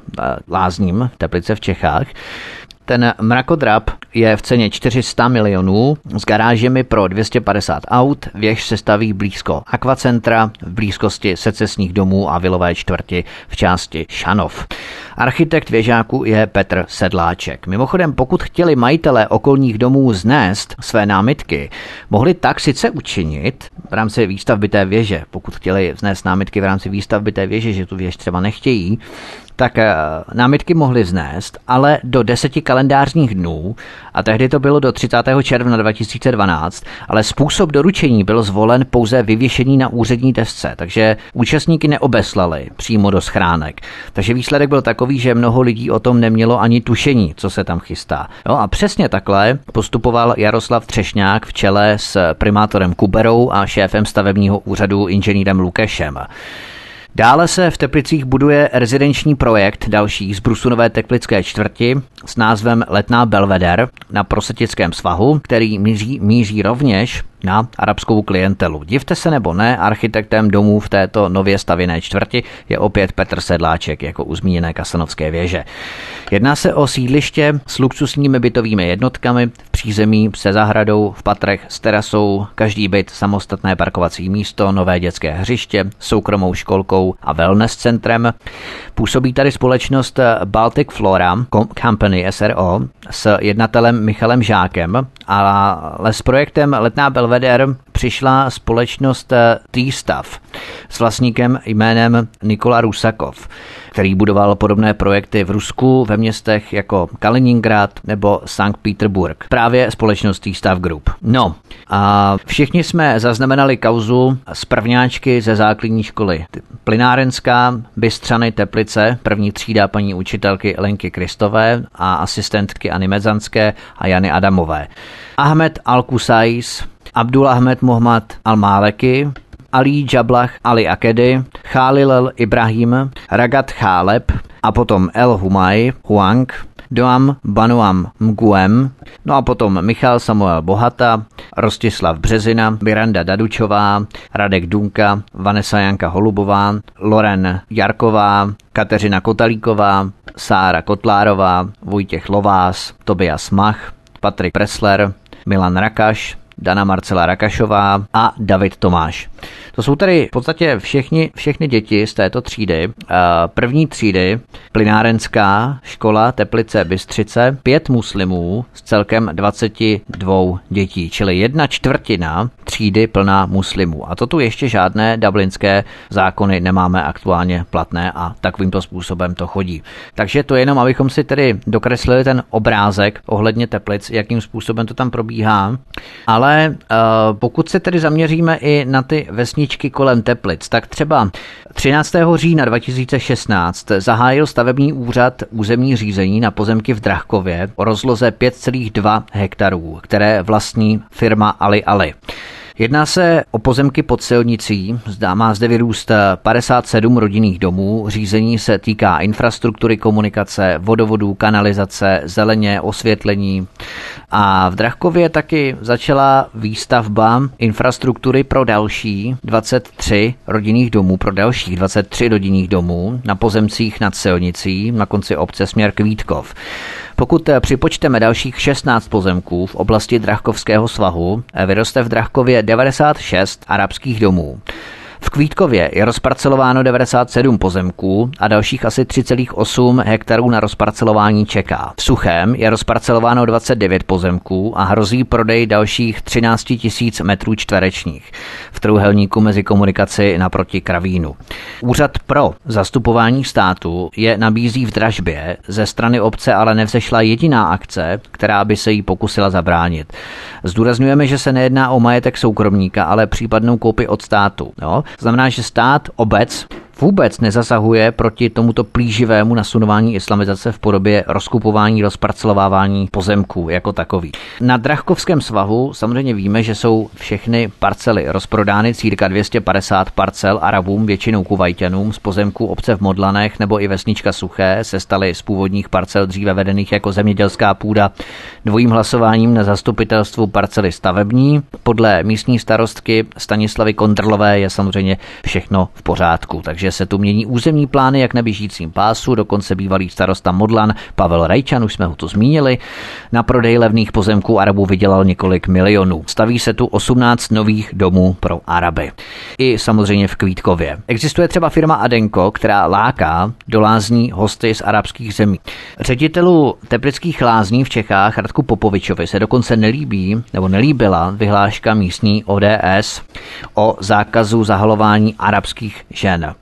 lázním Teplice v Čechách. Ten mrakodrap je v ceně čtyři sta milionů s garážemi pro dvě stě padesát aut, věž se staví blízko akvacentra, v blízkosti secesních domů a vilové čtvrti v části Šanov. Architekt věžáku je Petr Sedláček. Mimochodem, pokud chtěli majitelé okolních domů znést své námitky, mohli tak sice učinit v rámci výstavby té věže, pokud chtěli vznést námitky v rámci výstavby té věže, že tu věž třeba nechtějí, tak námitky mohli vznést, ale do deseti kalendářních dnů, a tehdy to bylo do třicátého června dva tisíce dvanáct, ale způsob doručení byl zvolen pouze vyvěšení na úřední desce, takže účastníky neobeslali přímo do schránek. Takže výsledek byl takový, že mnoho lidí o tom nemělo ani tušení, co se tam chystá. No a přesně takhle postupoval Jaroslav Třešňák v čele s primátorem Kuberou a šéfem stavebního úřadu inženýrem Lukešem. Dále se v Teplicích buduje rezidenční projekt další z Brusunové teplické čtvrti s názvem Letná Belvedere na Prosetickém svahu, který míří, míří rovněž na arabskou klientelu. Divte se nebo ne, architektem domů v této nově stavěné čtvrti je opět Petr Sedláček jako u zmíněné Kasanovské věže. Jedná se o sídliště s luxusními bytovými jednotkami v přízemí se zahradou, v patrech s terasou, každý byt samostatné parkovací místo, nové dětské hřiště, soukromou školkou a wellness centrem. Působí tady společnost Baltic Flora Company S R O s jednatelem Michalem Žákem, ale s projektem Letná Belvedere přišla společnost T-Stav s vlastníkem jménem Nikola Rusakov, který budoval podobné projekty v Rusku ve městech jako Kaliningrad nebo Sankt Petersburg. Právě společnost T-Stav Group. No a všichni jsme zaznamenali kauzu z prvňáčky ze základní školy. Plynárenská, Bystřany, Teplice, první třída paní učitelky Lenky Kristové a asistentky Anny Medzanské a Jany Adamové. Ahmed Al-Kusais, Abdul Ahmed Mohammad Al-Máleki, Ali Jablach Ali Akedy, Khalil Ibrahim, Ragat Cháleb a potom El Humay Huang, Doam Banuam Mguem, no a potom Michal Samuel Bohata, Rostislav Březina, Miranda Dadučová, Radek Dunka, Vanessa Janka Holubová, Loren Jarková, Kateřina Kotalíková, Sára Kotlárová, Vojtěch Lovás, Tobias Mach, Patrik Pressler, Milan Rakaš, Dana Marcela Rakašová a David Tomáš. To jsou tady v podstatě všechny, všechny děti z této třídy. První třídy, Plynárenská škola Teplice Bystřice, pět muslimů s celkem dvaceti dvou dětí, čili jedna čtvrtina třídy plná muslimů. A to tu ještě žádné dublinské zákony nemáme aktuálně platné a takovýmto způsobem to chodí. Takže to jenom, abychom si tedy dokreslili ten obrázek ohledně Teplic, jakým způsobem to tam probíhá. Ale uh, pokud se tedy zaměříme i na ty vesničky kolem Teplic, tak třeba třináctého října dva tisíce šestnáct zahájil stavební úřad územní řízení na pozemky v Drahkově o rozloze pět celá dva hektarů, které vlastní firma Ali Ali. Jedná se o pozemky pod silnicí, má zde vyrůst padesát sedm rodinných domů, řízení se týká infrastruktury komunikace, vodovodů, kanalizace, zeleně, osvětlení a v Drahkově taky začala výstavba infrastruktury pro další dvacet tři rodinných domů, pro dalších dvacet tři rodinných domů na pozemcích nad silnicí na konci obce směr Kvítkov. Pokud připočteme dalších šestnáct pozemků v oblasti Drahkovského svahu, vyroste v Drahkově devadesát šest arabských domů. V Kvítkově je rozparcelováno devadesát sedm pozemků a dalších asi tři celá osm hektarů na rozparcelování čeká. V Suchém je rozparcelováno dvacet devět pozemků a hrozí prodej dalších třináct tisíc metrů čtverečních v trojúhelníku mezi komunikaci naproti Kravínu. Úřad pro zastupování státu je nabízí v dražbě, ze strany obce ale nevzešla jediná akce, která by se jí pokusila zabránit. Zdůrazňujeme, že se nejedná o majetek soukromníka, ale případnou koupi od státu. Jo? To znamená, že stát, obec vůbec nezasahuje proti tomuto plíživému nasunování islamizace v podobě rozkupování, rozparcelovávání pozemků jako takový. Na Drahkovském svahu samozřejmě víme, že jsou všechny parcely rozprodány, cirka dvě stě padesát parcel Arabům, většinou Kuvajťanům z pozemků obce v Modlanech nebo i vesnička Suché se staly z původních parcel dříve vedených jako zemědělská půda dvojím hlasováním na zastupitelstvu parcely stavební. Podle místní starostky Stanislavy Kondrlové je samozřejmě všechno v pořádku, takže se tu mění územní plány jak na běžícím pásu, dokonce bývalý starosta Modlan Pavel Rajčan, už jsme ho tu zmínili, na prodej levných pozemků Arabů vydělal několik milionů. Staví se tu osmnáct nových domů pro Araby. I samozřejmě v Kvítkově. Existuje třeba firma Adenko, která láká do lázní hosty z arabských zemí. Ředitelu teplických lázní v Čechách Radku Popovičovi se dokonce nelíbí nebo nelíbila vyhláška místní O D S o zákazu zahalování arabských žen.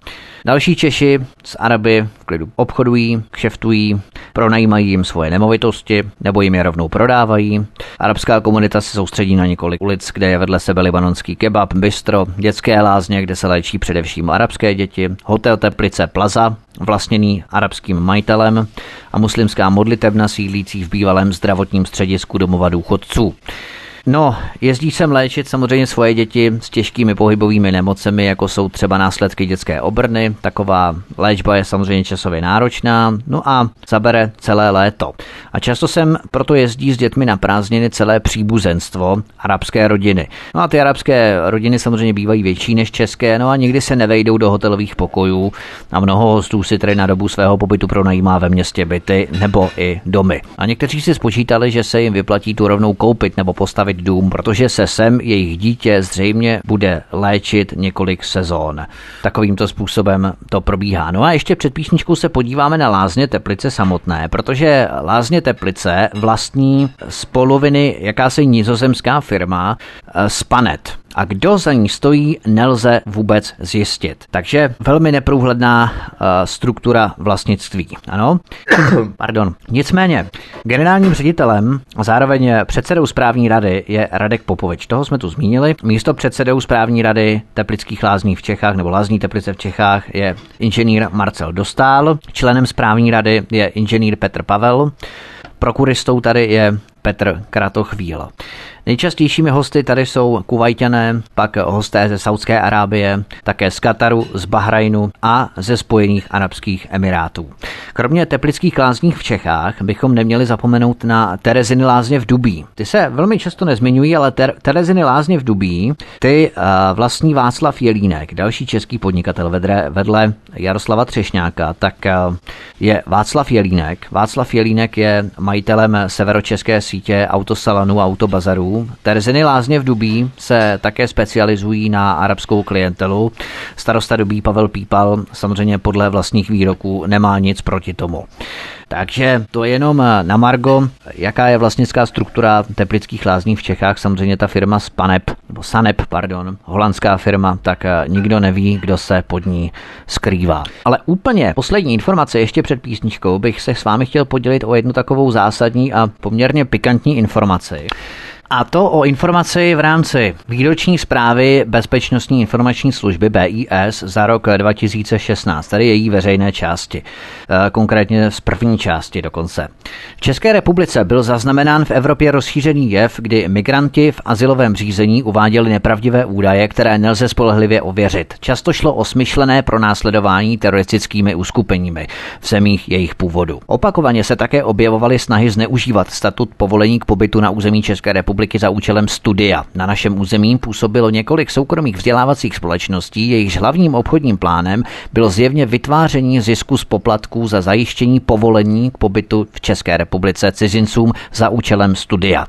Další Češi s Araby v klidu obchodují, kšeftují, pronajímají jim svoje nemovitosti nebo jim je rovnou prodávají. Arabská komunita se soustředí na několik ulic, kde je vedle sebe libanonský kebab, bistro, dětské lázně, kde se léčí především arabské děti, hotel Teplice Plaza, vlastněný arabským majitelem, a muslimská modlitebna sídlící v bývalém zdravotním středisku domova důchodců. No, jezdí sem léčit samozřejmě svoje děti s těžkými pohybovými nemocemi, jako jsou třeba následky dětské obrny. Taková léčba je samozřejmě časově náročná, no a zabere celé léto. A často sem proto jezdí s dětmi na prázdniny celé příbuzenstvo, arabské rodiny. No a ty arabské rodiny samozřejmě bývají větší než české, no a nikdy se nevejdou do hotelových pokojů a mnoho hostů si tedy na dobu svého pobytu pronajímá ve městě byty nebo i domy. A někteří si spočítali, že se jim vyplatí tu rovnou koupit nebo postavit dům, protože se sem jejich dítě zřejmě bude léčit několik sezón. Takovýmto způsobem to probíhá. No a ještě před písničkou se podíváme na Lázně Teplice samotné, protože Lázně Teplice vlastní z poloviny jakási nizozemská firma Spanet. A kdo za ní stojí, nelze vůbec zjistit. Takže velmi neprůhledná uh, struktura vlastnictví. Ano? Pardon. Nicméně, generálním ředitelem a zároveň předsedou správní rady je Radek Popovič. Toho jsme tu zmínili. Místo předsedou správní rady Teplických lázní v Čechách nebo Lázní Teplice v Čechách je inženýr Marcel Dostál. Členem správní rady je inženýr Petr Pavel. Prokuristou tady je Petr Kratochvíl. Nejčastějšími hosty tady jsou Kuvajťané, pak hosté ze Saudské Arábie, také z Kataru, z Bahrajnu a ze Spojených arabských emirátů. Kromě Teplických lázních v Čechách bychom neměli zapomenout na Tereziny lázně v Dubí. Ty se velmi často nezmiňují, ale ter- Tereziny lázně v Dubí, ty uh, vlastní Václav Jelínek, další český podnikatel vedle, vedle Jaroslava Třešňáka, tak uh, je Václav Jelínek. Václav Jelínek je majitelem severočeské sítě autosalonů a autobazarů. Tereziny lázně v Dubí se také specializují na arabskou klientelu. Starosta Dubí Pavel Pípal samozřejmě podle vlastních výroků nemá nic proti tomu. Takže to je jenom na margo, jaká je vlastnická struktura Teplických lázní v Čechách. Samozřejmě ta firma Spanep, nebo Sanep, pardon, holandská firma, tak nikdo neví, kdo se pod ní skrývá. Ale úplně poslední informace ještě před písničkou bych se s vámi chtěl podělit o jednu takovou zásadní a poměrně pikantní informaci. A to o informaci v rámci výroční zprávy Bezpečnostní informační služby B I S za rok dva tisíce šestnáct, tady její veřejné části, konkrétně z první části dokonce. V České republice byl zaznamenán v Evropě rozšířený jev, kdy migranti v azylovém řízení uváděli nepravdivé údaje, které nelze spolehlivě ověřit. Často šlo o smyšlené pronásledování teroristickými uskupeními v zemích jejich původu. Opakovaně se také objevovaly snahy zneužívat statut povolení k pobytu na území České republiky za účelem studia. Na našem území působilo několik soukromých vzdělávacích společností, jejichž hlavním obchodním plánem bylo zjevně vytváření zisku z poplatků za zajištění povolení k pobytu v České republice cizincům za účelem studia.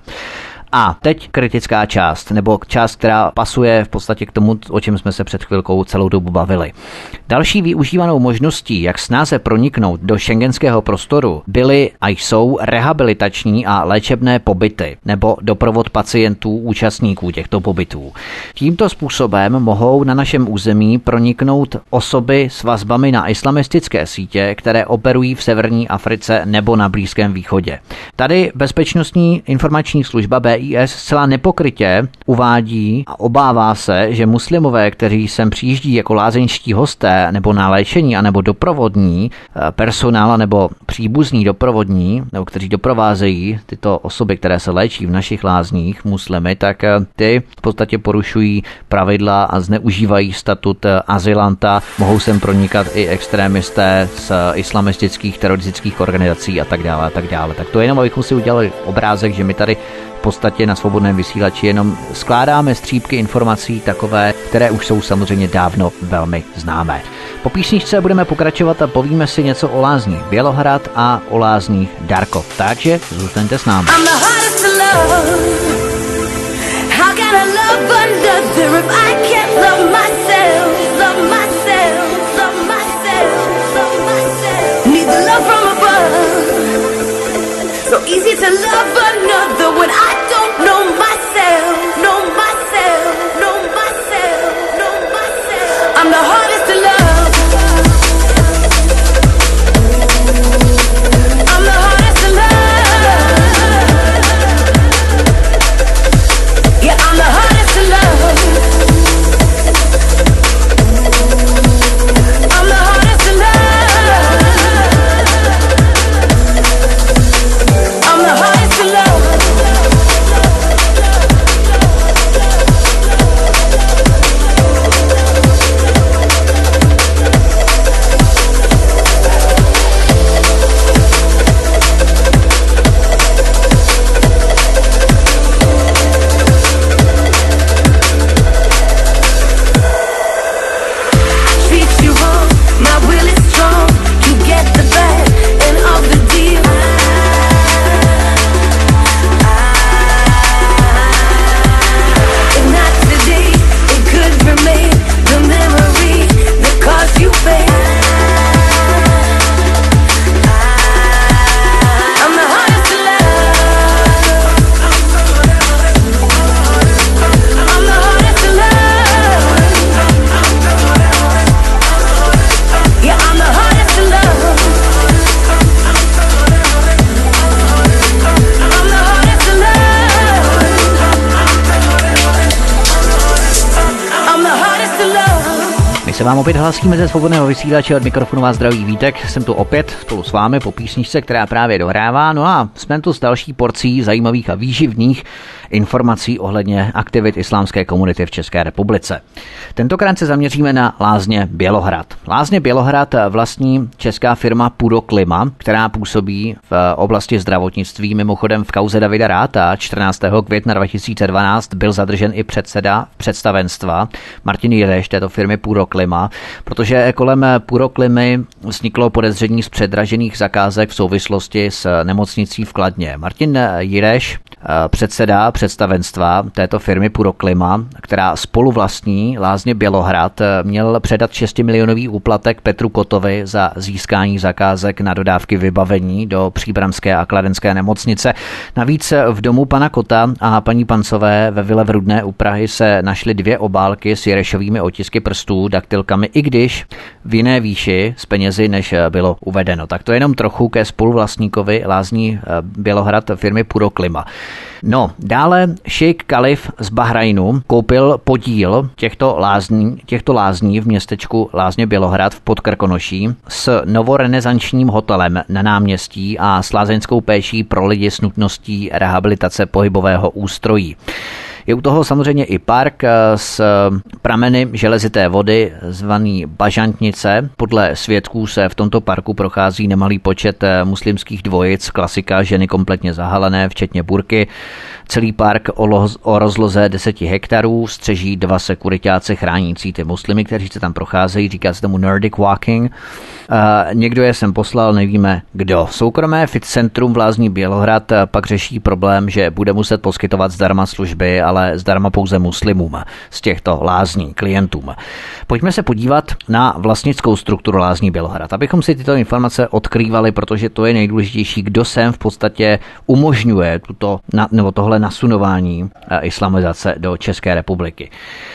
A teď kritická část, nebo část, která pasuje v podstatě k tomu, o čem jsme se před chvilkou celou dobu bavili. Další využívanou možností, jak snáze proniknout do šengenského prostoru, byly a jsou rehabilitační a léčebné pobyty nebo doprovod pacientů účastníků těchto pobytů. Tímto způsobem mohou na našem území proniknout osoby s vazbami na islamistické sítě, které operují v severní Africe nebo na Blízkém východě. Tady Bezpečnostní informační služba B I S zcela nepokrytě uvádí a obává se, že muslimové, kteří sem přijíždí jako lázeňští hosté nebo na léčení anebo doprovodní personál nebo příbuzní doprovodní, nebo kteří doprovázejí tyto osoby, které se léčí v našich lázních muslimy, tak ty v podstatě porušují pravidla a zneužívají statut azylanta, mohou sem pronikat i extrémisté z islamistických teroristických organizací a tak dále a tak dále. Tak to jenom, abychom si udělali obrázek, že my tady v podstatě na Svobodném vysílači jenom skládáme střípky informací takové, které už jsou samozřejmě dávno velmi známé. Po písničce budeme pokračovat a povíme si něco o lázních Bělohrad a o lázních Darkov. Takže zůstaňte s námi. So easy to love another when I don't know myself, know myself, know myself, know myself. I'm the hardest to love. Se vám opět hlásíme ze Svobodného vysílače, od mikrofonu vás zdraví Vítek, jsem tu opět spolu s vámi po písničce, která právě dohrává, no a jsme tu s další porcí zajímavých a výživných informací ohledně aktivit islámské komunity v České republice. Tentokrát se zaměříme na Lázně Bělohrad. Lázně Bělohrad vlastní česká firma Puroklima, která působí v oblasti zdravotnictví. Mimochodem v kauze Davida Ratha čtrnáctého května dva tisíce dvanáct byl zadržen i předseda představenstva Martin Jireš této firmy Puroklima, protože kolem Puroklimy vzniklo podezření z předražených zakázek v souvislosti s nemocnicí v Kladně. Martin Jireš, předseda představenstva této firmy Puroklima, která spoluvlastní Lázně Bělohrad, měl předat šestimilionový úplatek Petru Kotovi za získání zakázek na dodávky vybavení do příbramské a kladenské nemocnice. Navíc v domu pana Kota a paní Pancové ve vile v Rudné u Prahy se našly dvě obálky s Jirešovými otisky prstů, daktilkami, i když v jiné výši z penězi, než bylo uvedeno. Tak to je jenom trochu ke spoluvlastníkovi Lázní Bělohrad firmy Puroklima. No, dále šejk Kalif z Bahrajnu koupil podíl těchto lázní, těchto lázní v městečku Lázně Bělohrad v Podkrkonoší s novorenesančním hotelem na náměstí a s lázeňskou péčí pro lidi s nutností rehabilitace pohybového ústrojí. Je u toho samozřejmě i park s prameny železité vody zvaný Bažantnice. Podle svědků se v tomto parku prochází nemalý počet muslimských dvojic, klasika, ženy kompletně zahalené, včetně burky. Celý park o rozloze deseti hektarů střeží dva sekuritáci chránící ty muslimy, kteří se tam procházejí, říká se tomu Nordic Walking. Uh, někdo je sem poslal, nevíme kdo. Soukromé fit centrum v Lázní Bělohrad pak řeší problém, že bude muset poskytovat zdarma služby, ale zdarma pouze muslimům z těchto lázní, klientům. Pojďme se podívat na vlastnickou strukturu Lázní Bělohrad, abychom si tyto informace odkrývali, protože to je nejdůležitější, kdo sem v podstatě umožňuje tuto, nebo tohle nasunování islamizace do České republiky.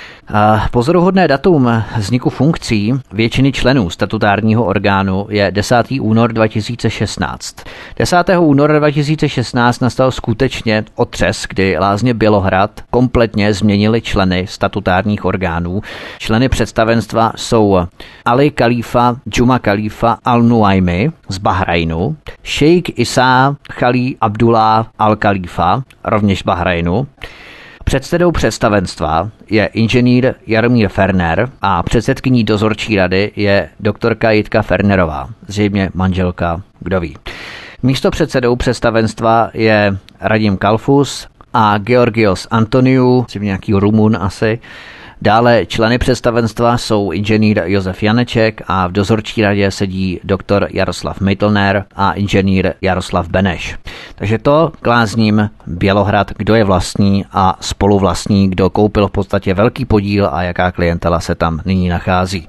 Pozoruhodné datum vzniku funkcí většiny členů statutárního orgánu je desátého února dva tisíce šestnáct. desátého února dva tisíce šestnáct nastal skutečně otřes, kdy Lázně Bělohrad kompletně změnili členy statutárních orgánů. Členy představenstva jsou Ali Khalifa Juma Khalifa Al-Nuaimi z Bahrajnu, šejk Isa Khalí Abdullah Al-Khalifa, rovněž z Bahrajnu. Předsedou představenstva je inženýr Jaromír Ferner a předsedkyní dozorčí rady je doktorka Jitka Fernerová, zřejmě manželka, kdo ví. Místopředsedou představenstva je Radim Kalfus a Georgios Antoniou, zřejmě nějaký Rumun asi. Dále členy představenstva jsou inženýr Josef Janeček a v dozorčí radě sedí doktor Jaroslav Mittelner a inženýr Jaroslav Beneš. Takže to k Lázním Bělohrad, kdo je vlastní a spoluvlastní, kdo koupil v podstatě velký podíl a jaká klientela se tam nyní nachází.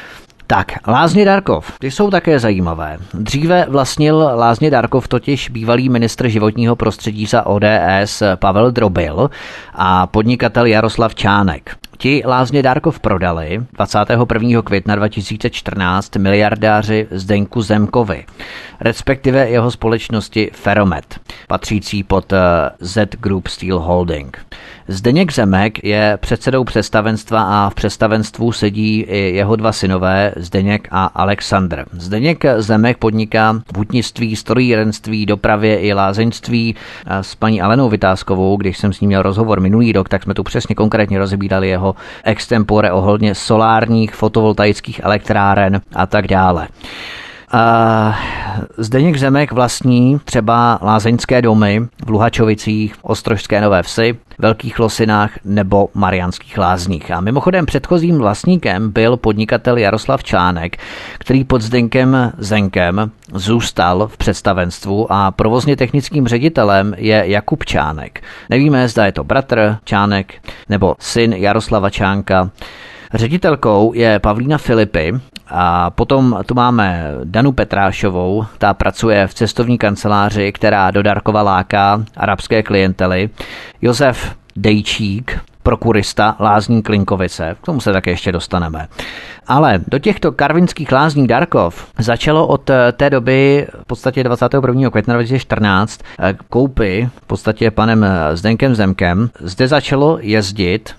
Tak, Lázně Darkov, ty jsou také zajímavé. Dříve vlastnil Lázně Darkov totiž bývalý ministr životního prostředí za O D S Pavel Drobil a podnikatel Jaroslav Čánek. Ti Lázně Darkov prodali dvacátého prvního května dva tisíce čtrnáct miliardáři Zdeňku Zemkovi, respektive jeho společnosti Ferromet, patřící pod Z Group Steel Holding. Zdeněk Zemek je předsedou představenstva a v představenstvu sedí i jeho dva synové Zdeněk a Alexandr. Zdeněk Zemek podniká v hutnictví, strojírenství, dopravě i lázeňství. S paní Alenou Vytázkovou, když jsem s ní měl rozhovor minulý rok, tak jsme tu přesně konkrétně rozebírali jeho extempore ohledně solárních, fotovoltaických elektráren a tak dále. Uh, Zdeněk Zemek vlastní třeba lázeňské domy v Luhačovicích, Ostrožské Nové Vsi, Velkých Losinách nebo Mariánských Lázních. A mimochodem předchozím vlastníkem byl podnikatel Jaroslav Čánek, který pod Zdeňkem Zenkem zůstal v představenstvu a provozně technickým ředitelem je Jakub Čánek. Nevíme, zda je to bratr Čánek nebo syn Jaroslava Čánka. Ředitelkou je Pavlína Filipy a potom tu máme Danu Petrášovou, ta pracuje v cestovní kanceláři, která do Darkova láká arabské klientely. Josef Dejčík, prokurista Lázní Klinkovice, k tomu se také ještě dostaneme. Ale do těchto karvinských lázní Darkov začalo od té doby v podstatě dvacátého prvního května dva tisíce čtrnáct koupy v podstatě panem Zdenkem Zemkem. Zde začalo jezdit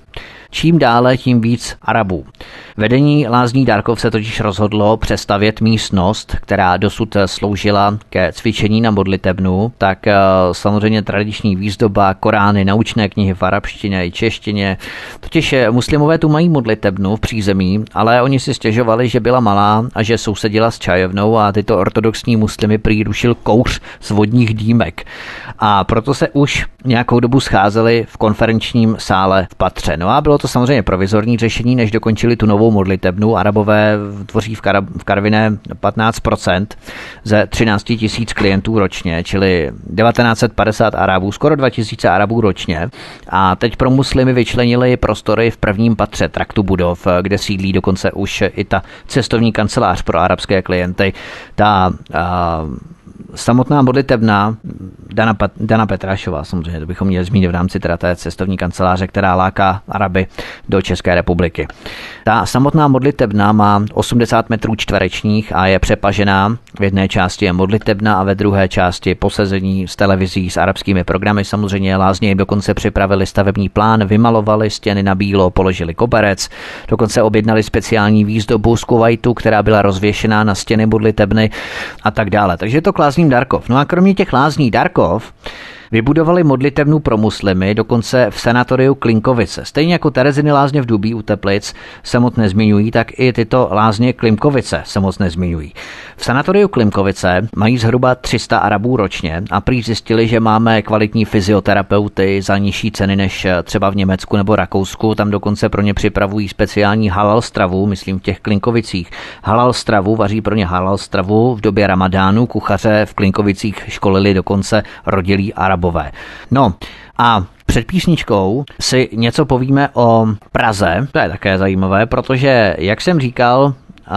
čím dále, tím víc Arabů. Vedení lázní Dárkov se totiž rozhodlo přestavět místnost, která dosud sloužila ke cvičení na modlitebnu, tak samozřejmě tradiční výzdoba, Korány, naučné knihy v arabštině i češtině. Totiž muslimové tu mají modlitebnu v přízemí, ale oni si stěžovali, že byla malá a že sousedila s čajovnou a tyto ortodoxní muslimy prý rušil kouř z vodních dýmek. A proto se už nějakou dobu scházeli v konferenčním sále v patře. No a bylo to samozřejmě provizorní řešení, než dokončili tu novou modlitebnu. Arabové tvoří v, Kar- v Karviné patnáct procent ze třináct tisíc klientů ročně, čili devatenáct set padesát Arabů, skoro dva tisíce Arabů ročně. A teď pro muslimy vyčlenili prostory v prvním patře traktu budov, kde sídlí dokonce už i ta cestovní kancelář pro arabské klienty. Ta a, samotná modlitebna Dana, Dana Petrášová, samozřejmě, to bychom měli zmínit v rámci teda té cestovní kanceláře, která láká Araby do České republiky. Ta samotná modlitebna má osmdesát metrů čtverečních a je přepažená. V jedné části je modlitebna a ve druhé části posezení s televizí s arabskými programy. Samozřejmě lázně jim dokonce připravili stavební plán, vymalovali stěny na bílo, položili koberec, dokonce objednali speciální výzdobu z Kuvajtu, která byla rozvěšená na stěny modlitebny a tak dále. Takže je to lázní Dárkov. No a kromě těch lázní Dárkov vybudovali modlitebnu pro muslimy, dokonce v sanatoriu Klinkovice. Stejně jako Tereziny lázně v Dubí u Teplic se moc nezmiňují, tak i tyto lázně Klimkovice se moc nezmiňují. V sanatoriu Klimkovice mají zhruba tři sta Arabů ročně a prý zjistili, že máme kvalitní fyzioterapeuty za nižší ceny než třeba v Německu nebo Rakousku. Tam dokonce pro ně připravují speciální halal stravu, myslím v těch Klinkovicích. Halal stravu, vaří pro ně halal stravu v době Ramadánu. Kuchaře v Klinkovicích školili dokonce rodilí Arabů. No a před písničkou si něco povíme o Praze, to je také zajímavé, protože, jak jsem říkal,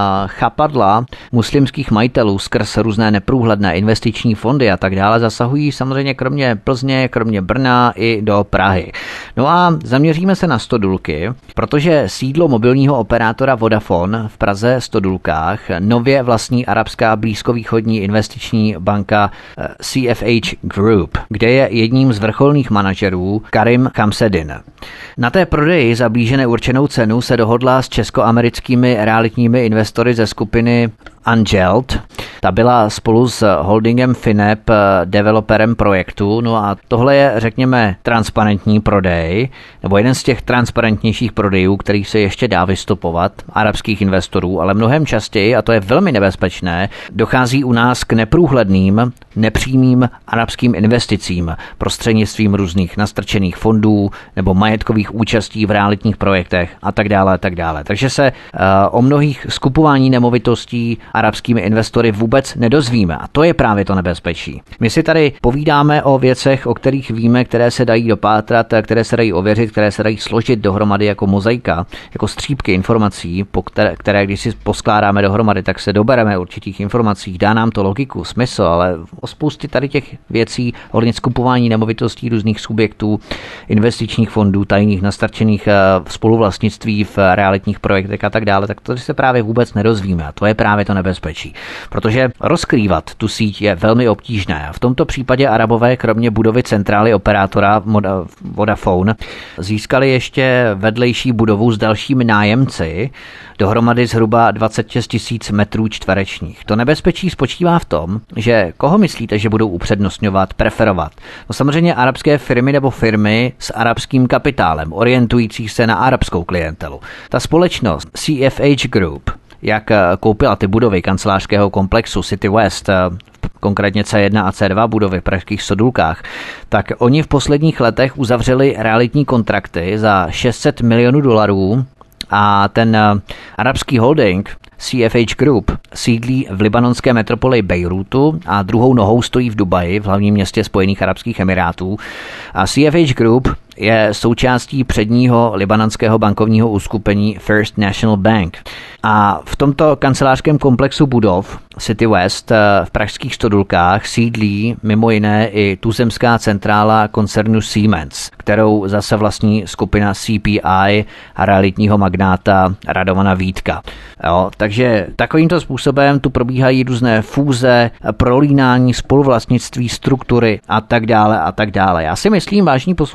chapadla muslimských majitelů skrz různé neprůhledné investiční fondy a tak dále zasahují samozřejmě kromě Plzně, kromě Brna i do Prahy. No a zaměříme se na Stodulky, protože sídlo mobilního operátora Vodafone v Praze Stodulkách nově vlastní arabská blízkovýchodní investiční banka C F H Group, kde je jedním z vrcholných manažerů Karim Khamsedin. Na té prodeji za blíže neurčenou cenu se dohodla s českoamerickými realitními investory ze skupiny Angelt. Ta byla spolu s holdingem Finep developerem projektu. No a tohle je, řekněme, transparentní prodej, nebo jeden z těch transparentnějších prodejů, který se ještě dá vystupovat arabských investorů, ale mnohem častěji, a to je velmi nebezpečné, dochází u nás k neprůhledným, nepřímým arabským investicím prostřednictvím různých nastrčených fondů nebo majetkových účastí v realitních projektech a tak dále a tak dále. Takže se uh, o mnohých skupování nemovitostí arabskými investory vůbec nedozvíme a to je právě to nebezpečí. My si tady povídáme o věcech, o kterých víme, které se dají dopátrat, které se dají ověřit, které se dají složit dohromady jako mozaika, jako střípky informací, po které, které když si poskládáme dohromady, tak se dobereme určitých informací, dá nám to logiku, smysl, ale o spoustě tady těch věcí, ohledně skupování nemovitostí různých subjektů, investičních fondů, tajných nastarčených spoluvlastnictví v realitních projektech a tak dále, tak to se právě vůbec nedozvíme a to je právě to nebezpečí. Protože rozkrývat tu síť je velmi obtížné. V tomto případě Arabové kromě budovy centrály operátora Vodafone získali ještě vedlejší budovu s dalšími nájemci, dohromady zhruba dvacet šest tisíc metrů čtverečních. To nebezpečí spočívá v tom, že koho myslíte, že budou upřednostňovat, preferovat? No samozřejmě arabské firmy nebo firmy s arabským kapitálem, orientujících se na arabskou klientelu. Ta společnost C F H Group, jak koupila ty budovy kancelářského komplexu City West, konkrétně C jedna a C dva budovy v pražských Stodulkách, tak oni v posledních letech uzavřeli realitní kontrakty za šest set milionů dolarů a ten arabský holding C F H Group sídlí v libanonské metropoli Bejrútu a druhou nohou stojí v Dubaji, v hlavním městě Spojených arabských emirátů. A C F H Group je součástí předního libanonského bankovního uskupení First National Bank. A v tomto kancelářském komplexu budov City West v pražských Stodulkách sídlí mimo jiné i tuzemská centrála koncernu Siemens, kterou zase vlastní skupina C P I a realitního magnáta Radovana Vítka. Jo, takže takovýmto způsobem tu probíhají různé fúze, prolínání, spoluvlastnictví, struktury a tak dále a tak dále. Já si myslím, vážní posluchači, že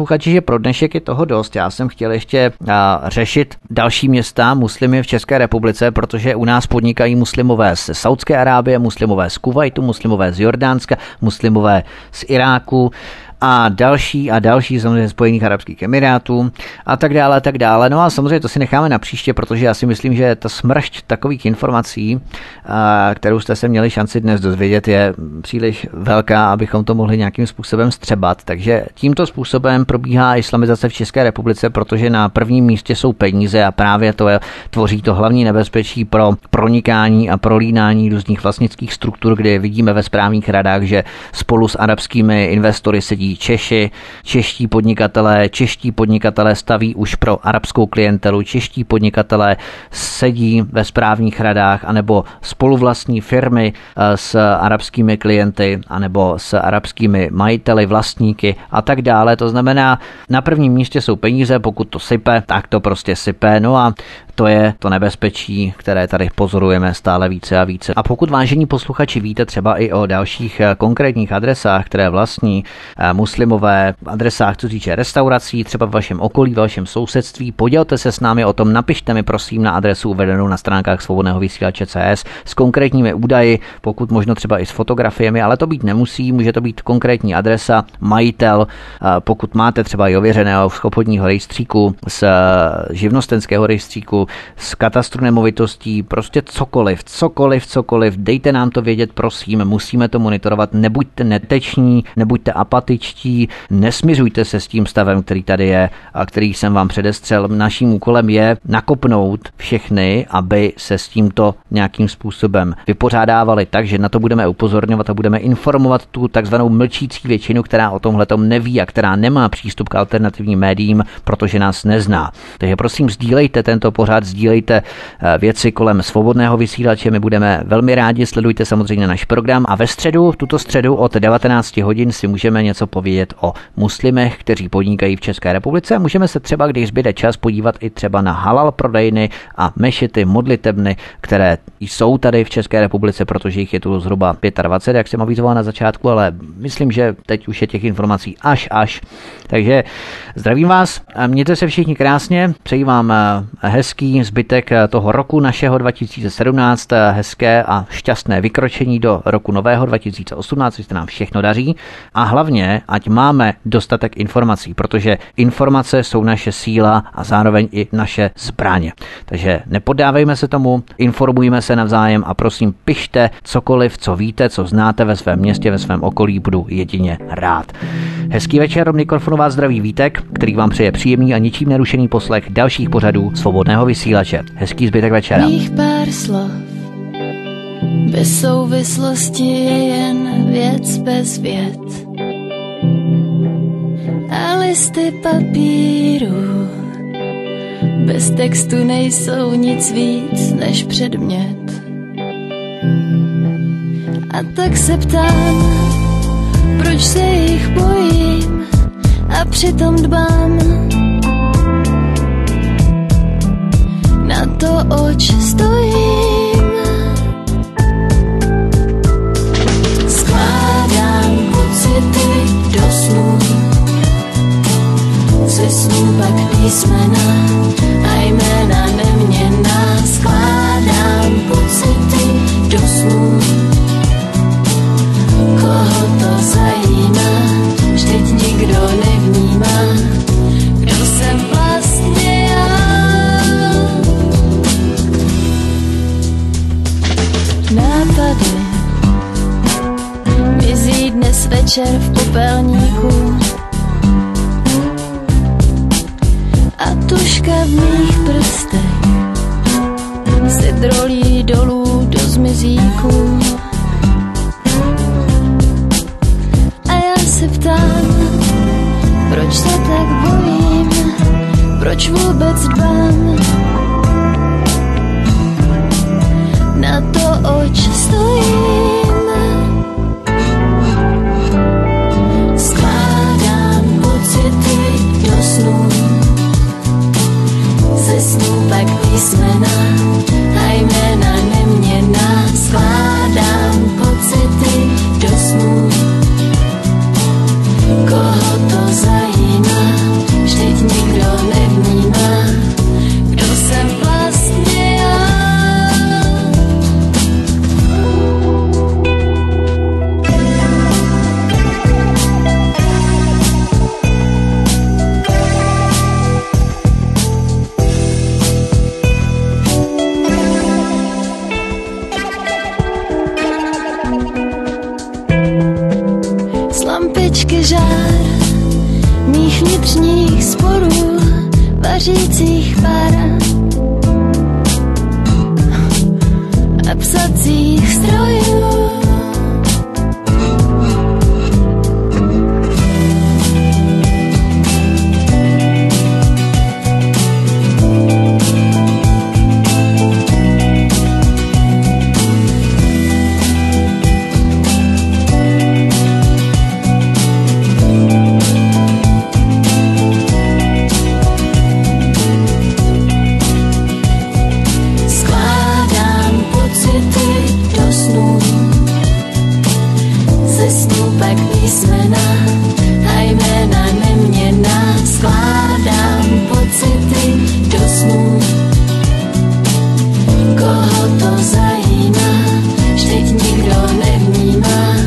pro dnešek je toho dost. Já jsem chtěl ještě a, řešit další města muslimy v České republice, protože u nás podnikají muslimové z Saudské Arábie, muslimové z Kuvajtu, muslimové z Jordánska, muslimové z Iráku a další a další, samozřejmě Spojených arabských emirátů a tak dále a tak dále. No a samozřejmě to si necháme na příště, protože já si myslím, že ta smršť takových informací, kterou jste se měli šanci dnes dozvědět, je příliš velká, abychom to mohli nějakým způsobem střebat. Takže tímto způsobem probíhá islamizace v České republice, protože na prvním místě jsou peníze a právě to je, tvoří to hlavní nebezpečí pro pronikání a prolínání různých vlastnických struktur, kdy vidíme ve správních radách, že spolu s arabskými investory sedí Češi, čeští podnikatelé, čeští podnikatelé staví už pro arabskou klientelu, čeští podnikatelé sedí ve správních radách anebo spoluvlastní firmy s arabskými klienty anebo s arabskými majiteli, vlastníky a tak dále. To znamená, na prvním místě jsou peníze, pokud to sype, tak to prostě sype. No a to je to nebezpečí, které tady pozorujeme stále více a více. A pokud, vážení posluchači, víte třeba i o dalších konkrétních adresách, které vlastní muslimové, adresách, co týče restaurací, třeba v vašem okolí, v vašem sousedství, podělte se s námi o tom, napište mi prosím na adresu uvedenou na stránkách Svobodného vysílače C S s konkrétními údaji, pokud možno třeba i s fotografiemi, ale to být nemusí, může to být konkrétní adresa, majitel, pokud máte třeba i ověřeného z obchodního rejstříku, z živnostenského rejstříku, z katastru nemovitostí, prostě cokoliv, cokoliv, cokoliv, dejte nám to vědět, prosím, musíme to monitorovat, nebuďte neteční, nebuďte apatičtí, nesmiřujte se s tím stavem, který tady je a který jsem vám předestřel. Naším úkolem je nakopnout všechny, aby se s tímto nějakým způsobem vypořádávali tak, že na to budeme upozorňovat a budeme informovat tu takzvanou mlčící většinu, která o tomhletom neví a která nemá přístup k alternativním médiím, protože nás nezná. Takže prosím, sdílejte tento pořad, sdílejte věci kolem Svobodného vysílače, my budeme velmi rádi, sledujte samozřejmě náš program a ve středu, tuto středu od devatenáct hodin si můžeme něco povědět o muslimech, kteří podnikají v České republice. Můžeme se třeba, když zbyde čas, podívat i třeba na halal prodejny a mešity, modlitebny, které jsou tady v České republice, protože jich je tu zhruba dvacet pět, jak jsem avizoval na začátku, ale myslím, že teď už je těch informací až až. Takže zdravím vás, mějte se všichni krásně, přeji vám hezký zbytek toho roku našeho dva tisíce sedmnáct, hezké a šťastné vykročení do roku nového dva tisíce osmnáct, což se nám všechno daří a hlavně, ať máme dostatek informací, protože informace jsou naše síla a zároveň i naše zbraně. Takže nepoddávejme se tomu, informujme se navzájem a prosím pište cokoliv, co víte, co znáte ve svém městě, ve svém okolí, budu jedině rád. Hezký večer, od mikrofonu vás zdraví Vítek, který vám přeje příjemný a ničím nerušený poslech dalších pořadů Svobodného vysílače. Hezký zbytek večera. Mých pár slov bez souvislosti je jen věc bez vět. A listy papíru bez textu nejsou nic víc než předmět. A tak se ptám, proč se jich bojím a přitom dbám na to, oč stojím. Skládám pocity do snů, ze snů pak písmena a jména neměnná. Skládám pocity do snů, koho to zajímá, vždyť nikdo nevnímá, kdo jsem vlastně já. Nápady mizí dnes večer v popelníku a tužka v mých prstech se drolí dolů do zmizíku. A já se ptám, proč se tak bojím, proč vůbec dbám na to, oč stojím. Skládám pocity do snů, ze snů pak písmena a jména neměnná. Skládám pocity do snů, koho to zajímá, lampičky žár mých vnitřních sporů, vařících pára a psacích strojů. Koho to zajímá, vždyť nikdo nevnímá.